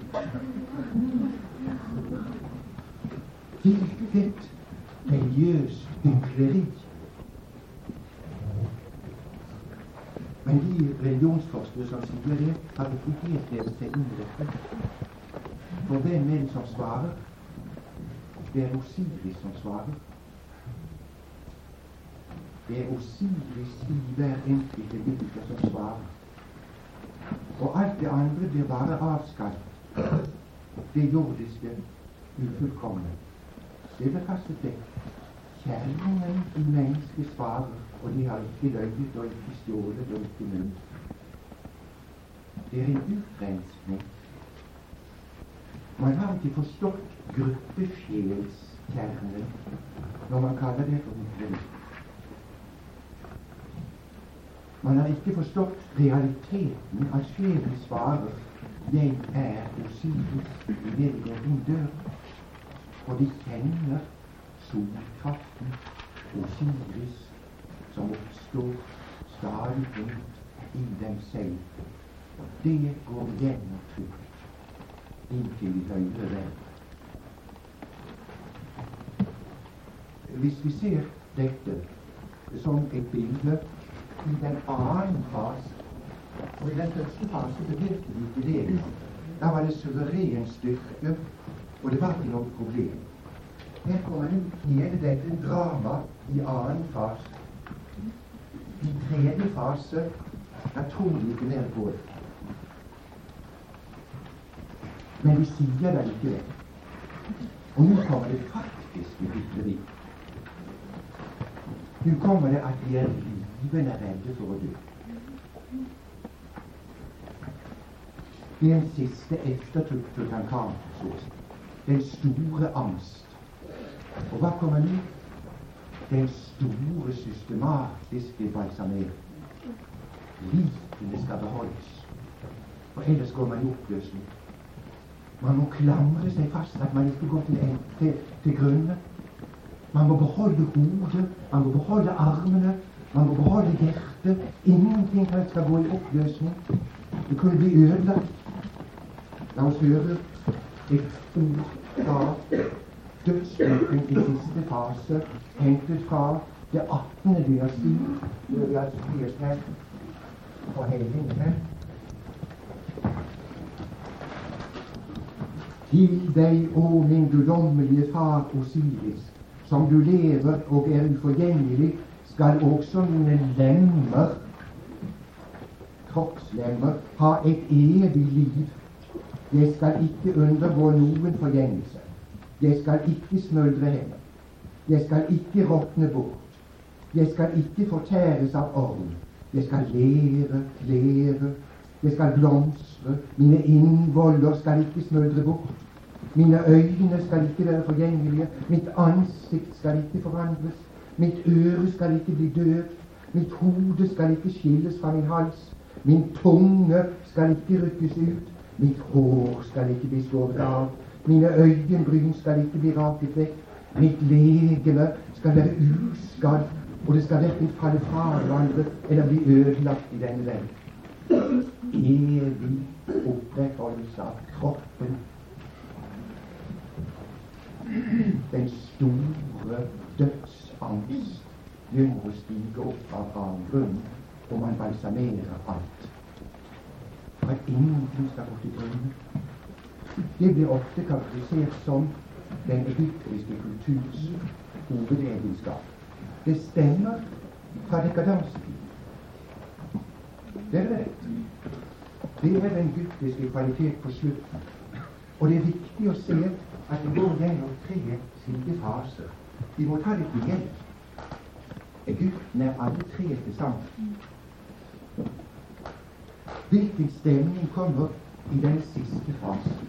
Hvilket religiøs hykleri. Men de religionsforskere som sier det, har ikke helt lest seg inn i dette. For hvem er det som svarer? Det er Osiris som svarer. Det er Osiris i hver enkelt egypter som svarer. Og alt det andre blir bare avskaffet. Det jordiske, ufullkomne. Det blir kastet vekk. Kjernen i mennesket svarer, og de har ikke løyet og ikke stjålet og ikke møtt. Det er en utrenskning. Man har ikke forstått gruppesjelskjernen når man kaller det for hykleri. Man har ikke forstått realiteten av sjelen svarer 'Jeg er Osiris' i det din dør. For de kjenner solkraften, Osiris, som oppstår stadig rundt i dem selv. Og det går gjennom trygt inntil de høyre vei. Hvis vi ser dette som et bilde i den annen fase, og i den første fase bevegte vi ikke det. Da var det suveren styrke, og det var ikke noe problem. Her kommer nu hele dette drama i annen fase. I tredje fase, da tror vi ikke mer på det. Men vi sier vel ikke det. Og nå kommer det faktiske hykleri. Nå kommer det at vi er livende redde for å dø. Det er en siste eftertanke, den store angst. Og hva kommer nå? Den store systematiske balsamering. Likene skal beholdes, for ellers går man i oppløsning. Man må klamre seg fast, at man ikke går til, til, til grunne. Man må beholde hodet, man må beholde armene, man må beholde hjertet. Ingenting kan skal gå i oppløsning. Det kunne bli ødelagt. La oss høre et ord fra dødsboken i siste fase, hentet fra det attende dynasti, hvor vi altså blir her på helgene. Til deg, å min guddommelige far Osiris, som du lever og er uforgjengelig, skal også mine lemmer, kroppslemmer, ha et evig liv. Jeg skal ikke undergå noen forgjengelse. Jeg skal ikke smuldre heller. Jeg skal ikke råtne bort. Jeg skal ikke fortæres av orm. Jeg skal lære, lære. Jeg skal blomstre. Mine innvoller skal ikke smuldre bort. Mine øyne skal ikke være forgjengelige. Mitt ansikt skal ikke forandres. Mitt øre skal ikke bli døvt. Mitt hode skal ikke skilles fra min hals. Min tunge skal ikke rykkes ut. Mitt hår skal ikke bli skåret av. Mine øyenbryn skal ikke bli raket vekk. Mitt legeme skal være uskadd, og det skal hverken falle fra hverandre eller bli ødelagt i denne verden. Evig opprettholdelse av kroppen. Den store dødsangst begynner å stige opp av avgrunnen, og man balsamerer alt. For at ingenting skal gå til grunne. Det blir ofte karakterisert som den egyptiske kulturs hovedegenskap. Det stemmer fra dekadansen. Det er rett. Det er den egyptiske kvalitet på slutten. Og det er viktig å se at det går gjennom tre slike faser. Vi må ta det til hjelp. Egypten er alle tre til sammen. Hvilken stemning kommer i den siste fasen?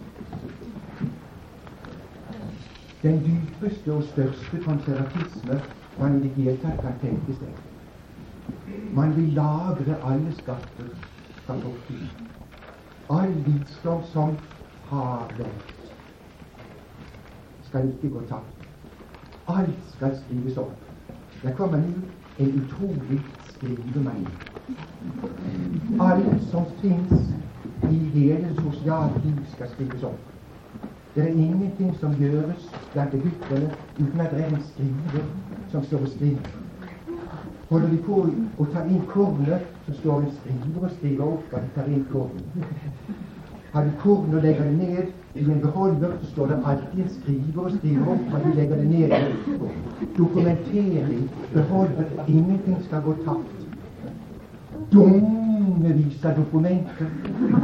Den dypeste og største konservatisme man i det hele tatt kan tenke seg. Man vil lagre alle skatter fra fortiden. All visdom som har vært, skal ikke gå tapt. Alt skal skrives opp. Der kommer nå en utrolig skrivemani. Alt som finnes i hele sosiale liv skal skrives opp. Det er ingenting som gjøres blant egypterne uten at det er en skriver som står og skriver. Holder de på å ta inn kornet, så står en skriver og skriver opp at de tar inn kornet. Har de kornet og legger det ned i en beholder, så står det alltid en skriver og skriver opp at de legger det ned. Dokumentering, beholder, ingenting skal gå tapt. Dungevis av dokumenter.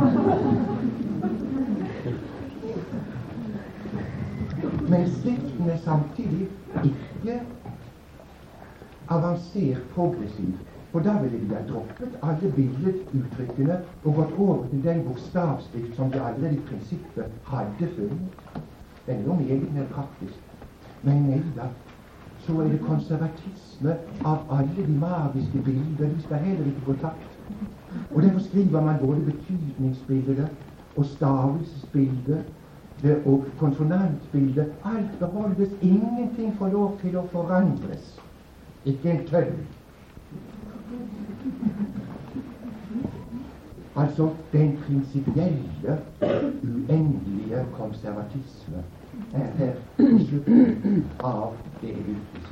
Men skriften er samtidig ikke avansert progressiv, for da ville de ha droppet alle billeduttrykkene og gått over til den bokstavskrift som de allerede i prinsippet hadde funnet. Den er jo meget mer praktisk. Men nei da, så er det konservatisme av alle de magiske bilder. De skal heller ikke gå tapt. Og derfor skriver man både betydningsbilder og stavelsesbilder og konsonantbilder. Alt beholdes. Ingenting får lov til å forandres. Ikke en tøll. Altså den prinsipielle, uendelige konservatisme er her i slutten av det egyptiske.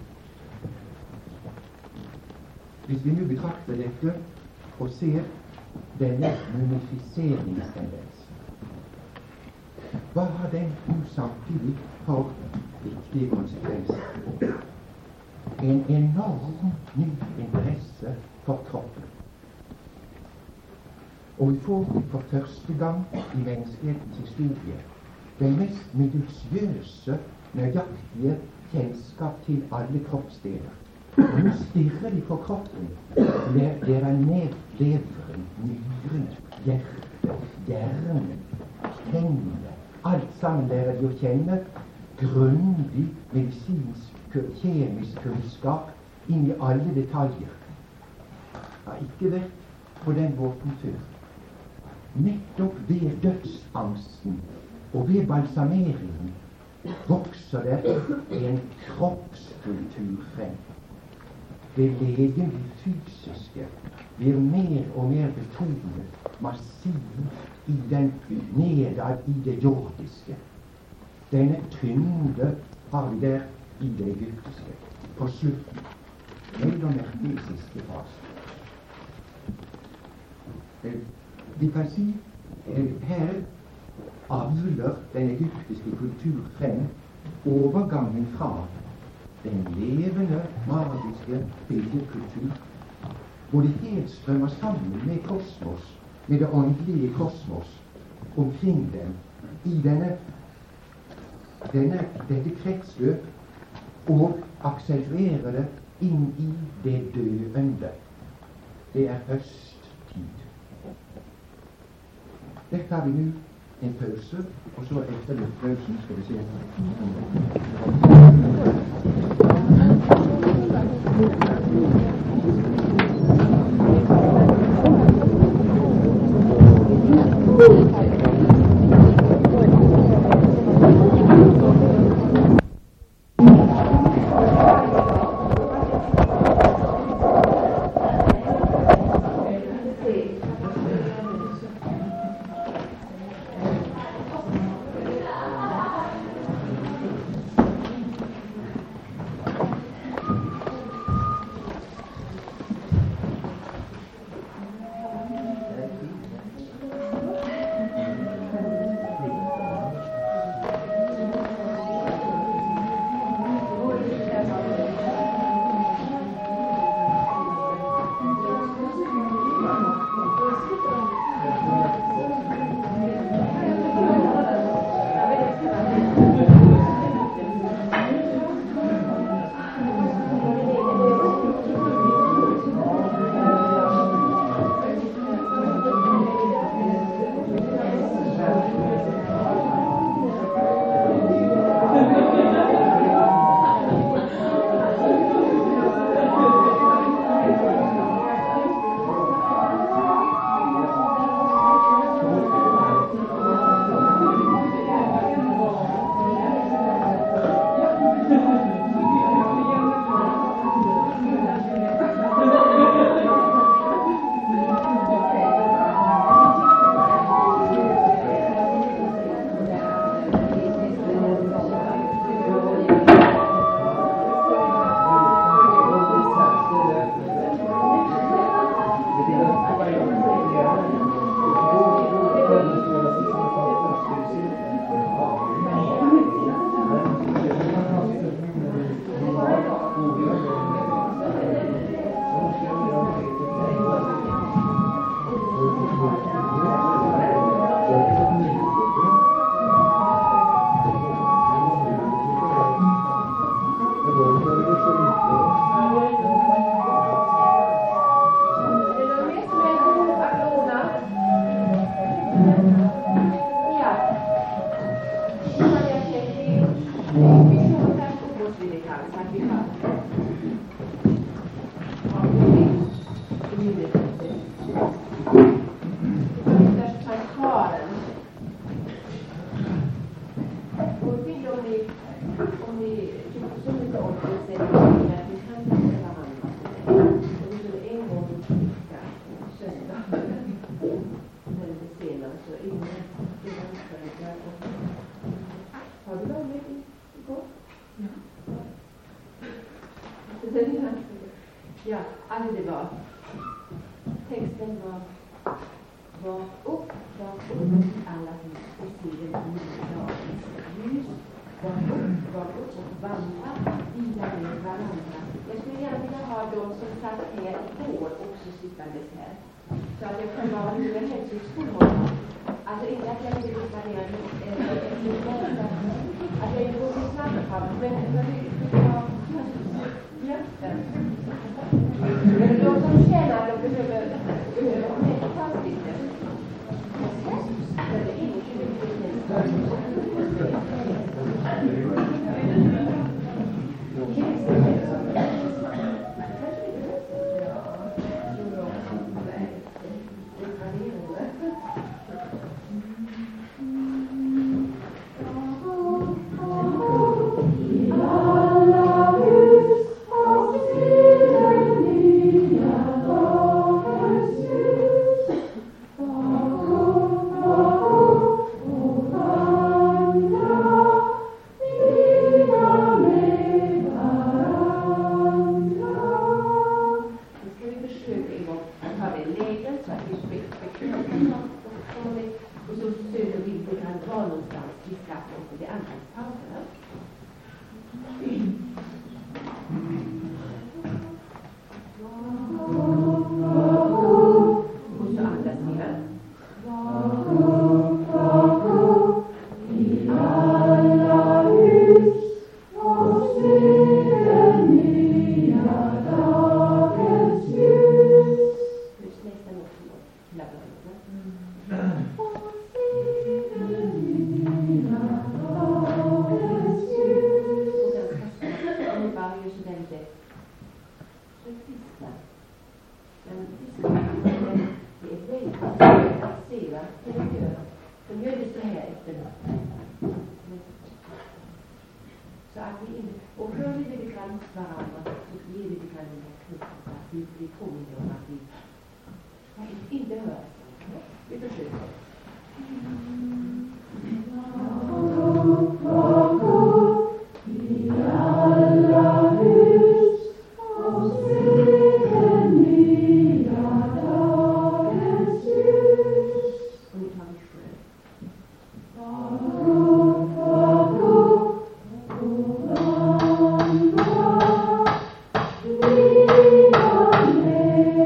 Hvis vi nå betrakter dette og ser denne mumifiseringstendensen, hva har den nå samtidig for viktige konsekvenser? En enorm ny interesse for kroppen. Og vi får for første gang i menneskehetens historie den mest minutiøse, nøyaktige kjennskap til alle kroppsdeler. Og nå stirrer de på kroppen. Det er ned leveren, nyrene, hjertet, hjernen, tennene. Alt sammen lærer de å kjenne. Grundig medisinsk, kjemisk kunnskap inn i alle detaljer. Har ikke vært på den måten før. Nettopp ved dødsangsten og ved balsameringen vokser det en kroppskultur frem. Det legemlig fysiske blir mer og mer betonet massivt i den nedad i det jordiske. Denne tyngde har vi der i det egyptiske på slutten. Vel og merke i siste fase. Vi kan si her avler den egyptiske kultur frem overgangen fra den levende, magiske bildekultur, hvor det helt strømmer sammen med kosmos, med det åndelige kosmos omkring dem, i denne, denne, dette kretsløp, og akselererer det inn i det døende. Det er høsttid. Der tar vi nå en pause, og så etter luftpausen skal vi se.
vi det kan, så att vi kan ha transporten. Och det om ni om ni tycker så mycket om det, så att vi kan inte varandra. Och vi skulle en gång vecka söndag. Men det senare så innan innan föräldrar. Har du varit med igår? Ja. Ja, alltså det var texten var var upp, var upp alla hus och se den nya dagens ljus. Var upp, var upp och vandra, vila med varandra. Jag skulle gärna vilja ha de som satt här igår också sittandes här. Så att jag kan vara hur en hälsoskola. Alltså inte att jag vill planera att jag inte går till snabbfall, men jag vill ha hjärtan. Men de som känner att de behöver behöver mättas lite. Så det är inte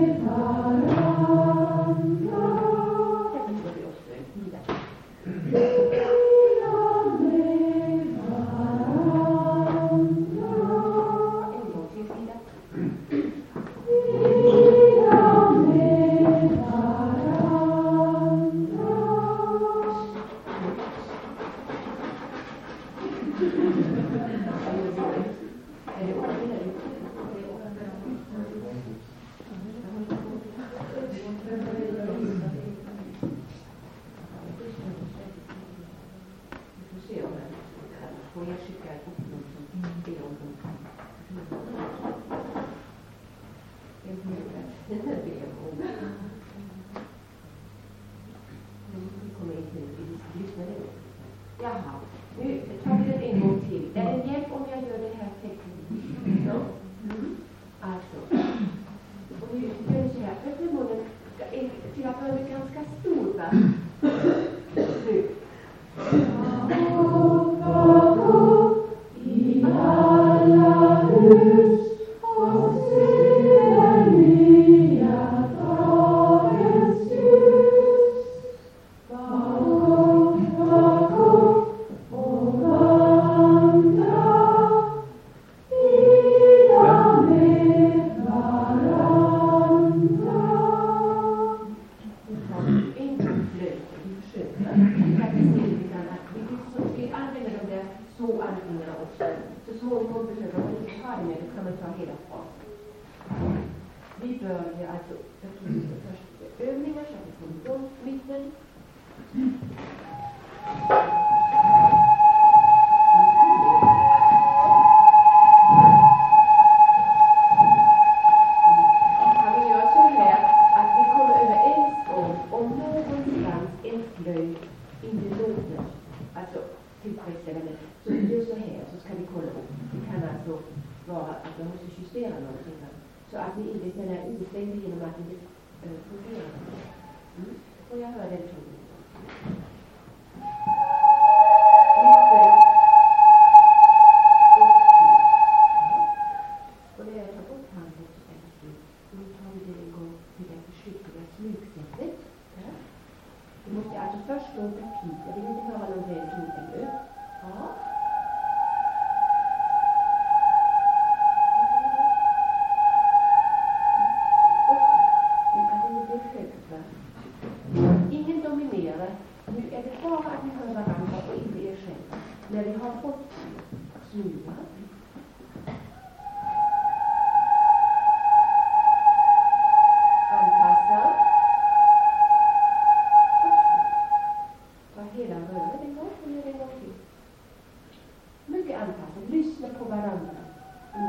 Yeah.
om man inte har det med, då kan man ta hela frasen. Vi börjar alltså först övningar så att vi kommer igång mitten. Kan vi göra så här att vi kommer överens om om någonstans en flöjt inte låter, alltså tillfredsställande, så vi gör så här, så ska vi kolla upp. Det kan alltså vara att jag måste justera någonting. Så att ni inte känner er utestängda genom att det inte äh, fungerar. Mm. Och jag hör den tonen. Och när jag tar bort handen så är det slut. Nu tar vi det en gång till det försiktiga smygsättet. Ja. Du måste alltså först låta pip. Jag vill inte höra någon ren pip ännu. Ja. Ingen dominerar. Nu är det bara att vi hör varandra och inte er själva. När vi har fått smyga. Anpassa. Ta hela röret en gång och gör en gång till. Mycket anpassa. Lyssna på varandra. Nu.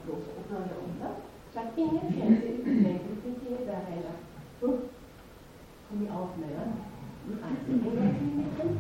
blåsa och börja om det. Så att ingen känner sig utlängd. Det finns inget där heller. Upp. Kom i avnöjan. Alltså, en gång till mitten.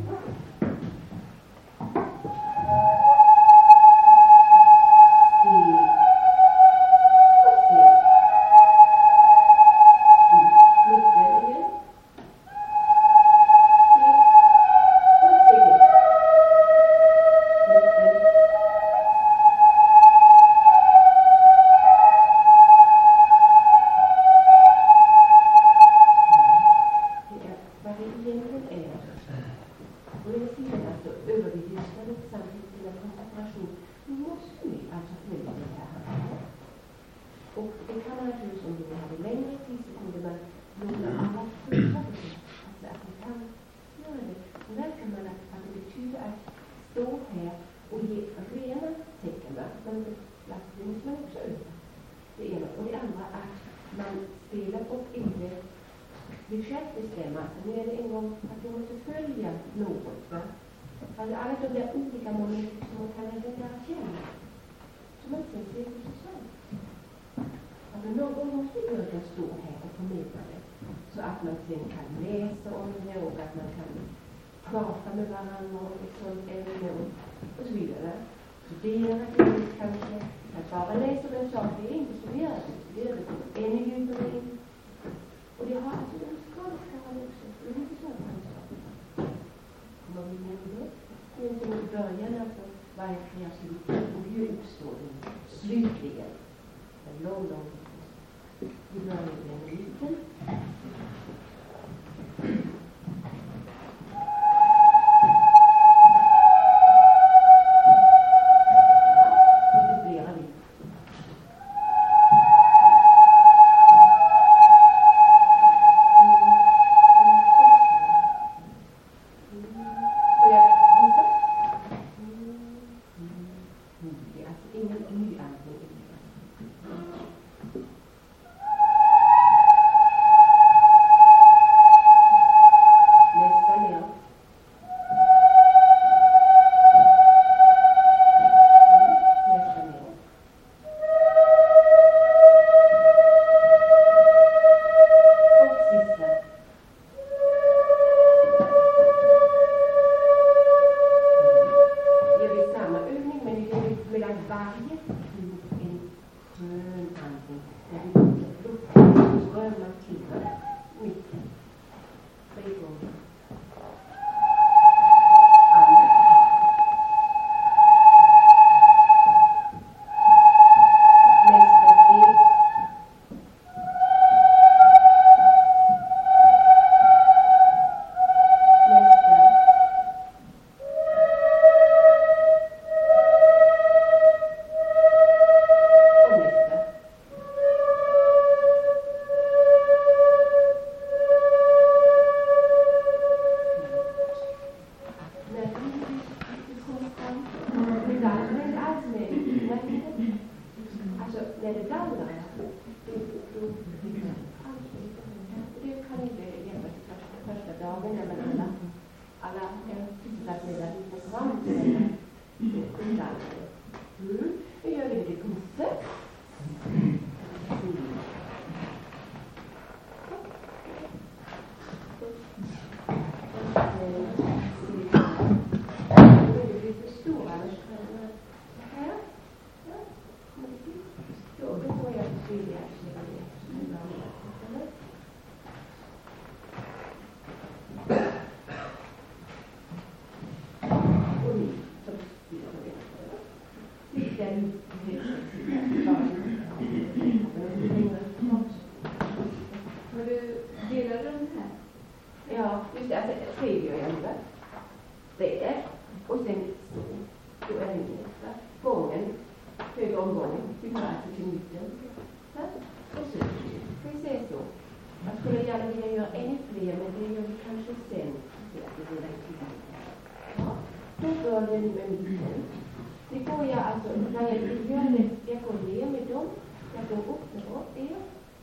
Det går jag alltså, när jag gör det, jag går ner med dem, jag går upp med dem,